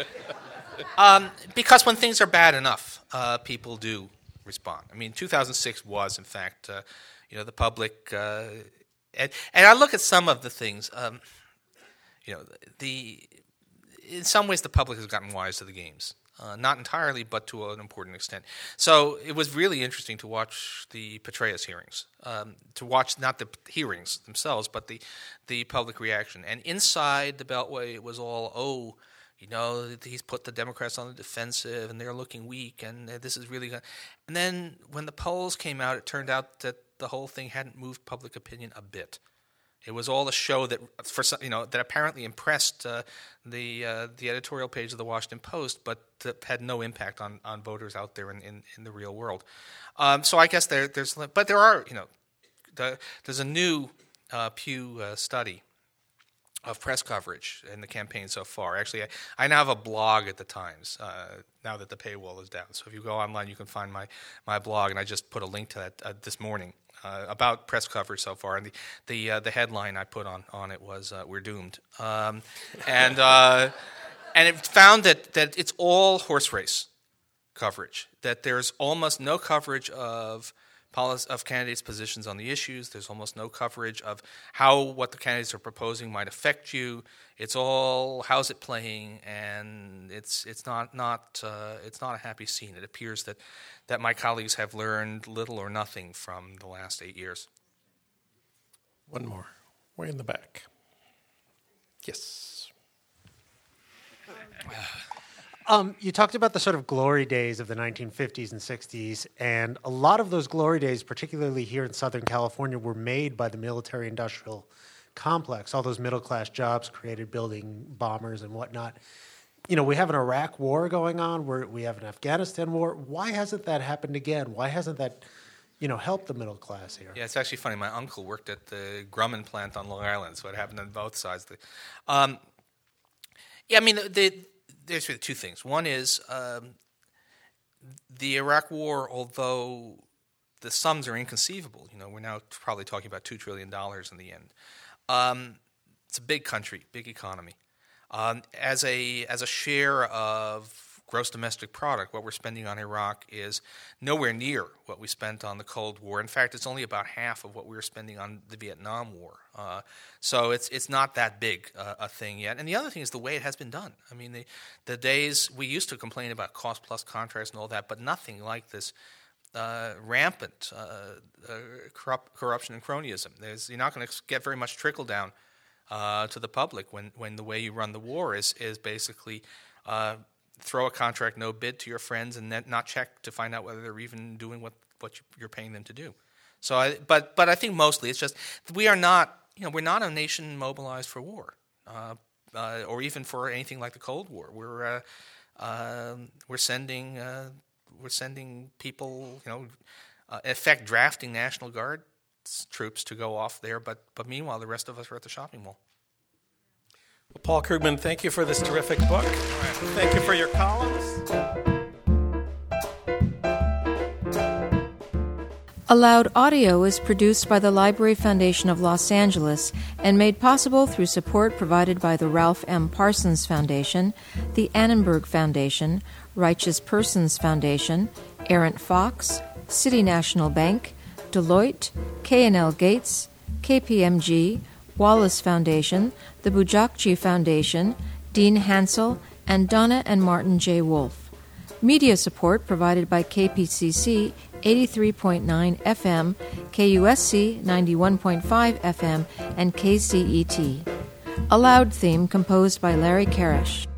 Um, because when things are bad enough, uh, people do respond. I mean, two thousand six was, in fact, uh, you know, the public, uh, and, and I look at some of the things. Um, you know, the in some ways the public has gotten wise to the games, uh, not entirely, but to an important extent. So it was really interesting to watch the Petraeus hearings, um, to watch not the hearings themselves, but the the public reaction. And inside the Beltway, it was all oh. You know, he's put the Democrats on the defensive, and they're looking weak, and this is really good. And then when the polls came out, it turned out that the whole thing hadn't moved public opinion a bit. It was all a show that, for some, you know, that apparently impressed uh, the uh, the editorial page of the Washington Post, but that had no impact on, on voters out there in, in, in the real world. Um, so I guess there there's, but there are, you know, the, there's a new uh, Pew uh, study of press coverage in the campaign so far. Actually, I, I now have a blog at the Times, uh, now that the paywall is down. So if you go online, you can find my, my blog, and I just put a link to that uh, this morning uh, about press coverage so far. And the the, uh, the headline I put on, on it was, uh, "We're doomed." Um, and uh, and it found that, that it's all horse race coverage, that there's almost no coverage of of candidates' positions on the issues. There's almost no coverage of how what the candidates are proposing might affect you. It's all how's it playing, and it's it's not not uh, it's not a happy scene. It appears that, that my colleagues have learned little or nothing from the last eight years. One more, way in the back. Yes. Um, you talked about the sort of glory days of the nineteen fifties and sixties, and a lot of those glory days, particularly here in Southern California, were made by the military-industrial complex, all those middle-class jobs created building bombers and whatnot. You know, we have an Iraq war going on, we're, we have an Afghanistan war. Why hasn't that happened again? Why hasn't that, you know, helped the middle class here? Yeah, it's actually funny. My uncle worked at the Grumman plant on Long Island, so it happened on both sides. Um, yeah, I mean, the... the There's really two things. One is um, the Iraq War, although the sums are inconceivable, you know, we're now probably talking about two trillion dollars in the end. Um, it's a big country, big economy. Um, as a as a share of gross domestic product, what we're spending on Iraq is nowhere near what we spent on the Cold War. In fact, it's only about half of what we were spending on the Vietnam War. Uh, so it's it's not that big uh, a thing yet. And the other thing is the way it has been done. I mean, the the days we used to complain about cost plus contracts and all that, but nothing like this uh, rampant uh, uh, corrupt, corruption and cronyism. There's, you're not going to get very much trickle down uh, to the public when, when the way you run the war is is basically uh, throw a contract no bid to your friends and then not check to find out whether they're even doing what, what you, you're paying them to do. So, I, but but I think mostly it's just we are not you know we're not a nation mobilized for war, uh, uh, or even for anything like the Cold War. We're uh, uh, we're sending uh, we're sending people you know, uh, in effect drafting National Guard troops to go off there. But but meanwhile, the rest of us are at the shopping mall. Well, Paul Krugman, thank you for this terrific book. Thank you for your columns. Aloud Audio is produced by the Library Foundation of Los Angeles and made possible through support provided by the Ralph M. Parsons Foundation, the Annenberg Foundation, Righteous Persons Foundation, Errant Fox, City National Bank, Deloitte, K and L Gates, K P M G, Wallace Foundation, the Bujakji Foundation, Dean Hansel, and Donna and Martin J. Wolfe. Media support provided by K P C C eighty-three point nine F M, K U S C ninety-one point five F M, and K C E T. A Loud theme composed by Larry Karash.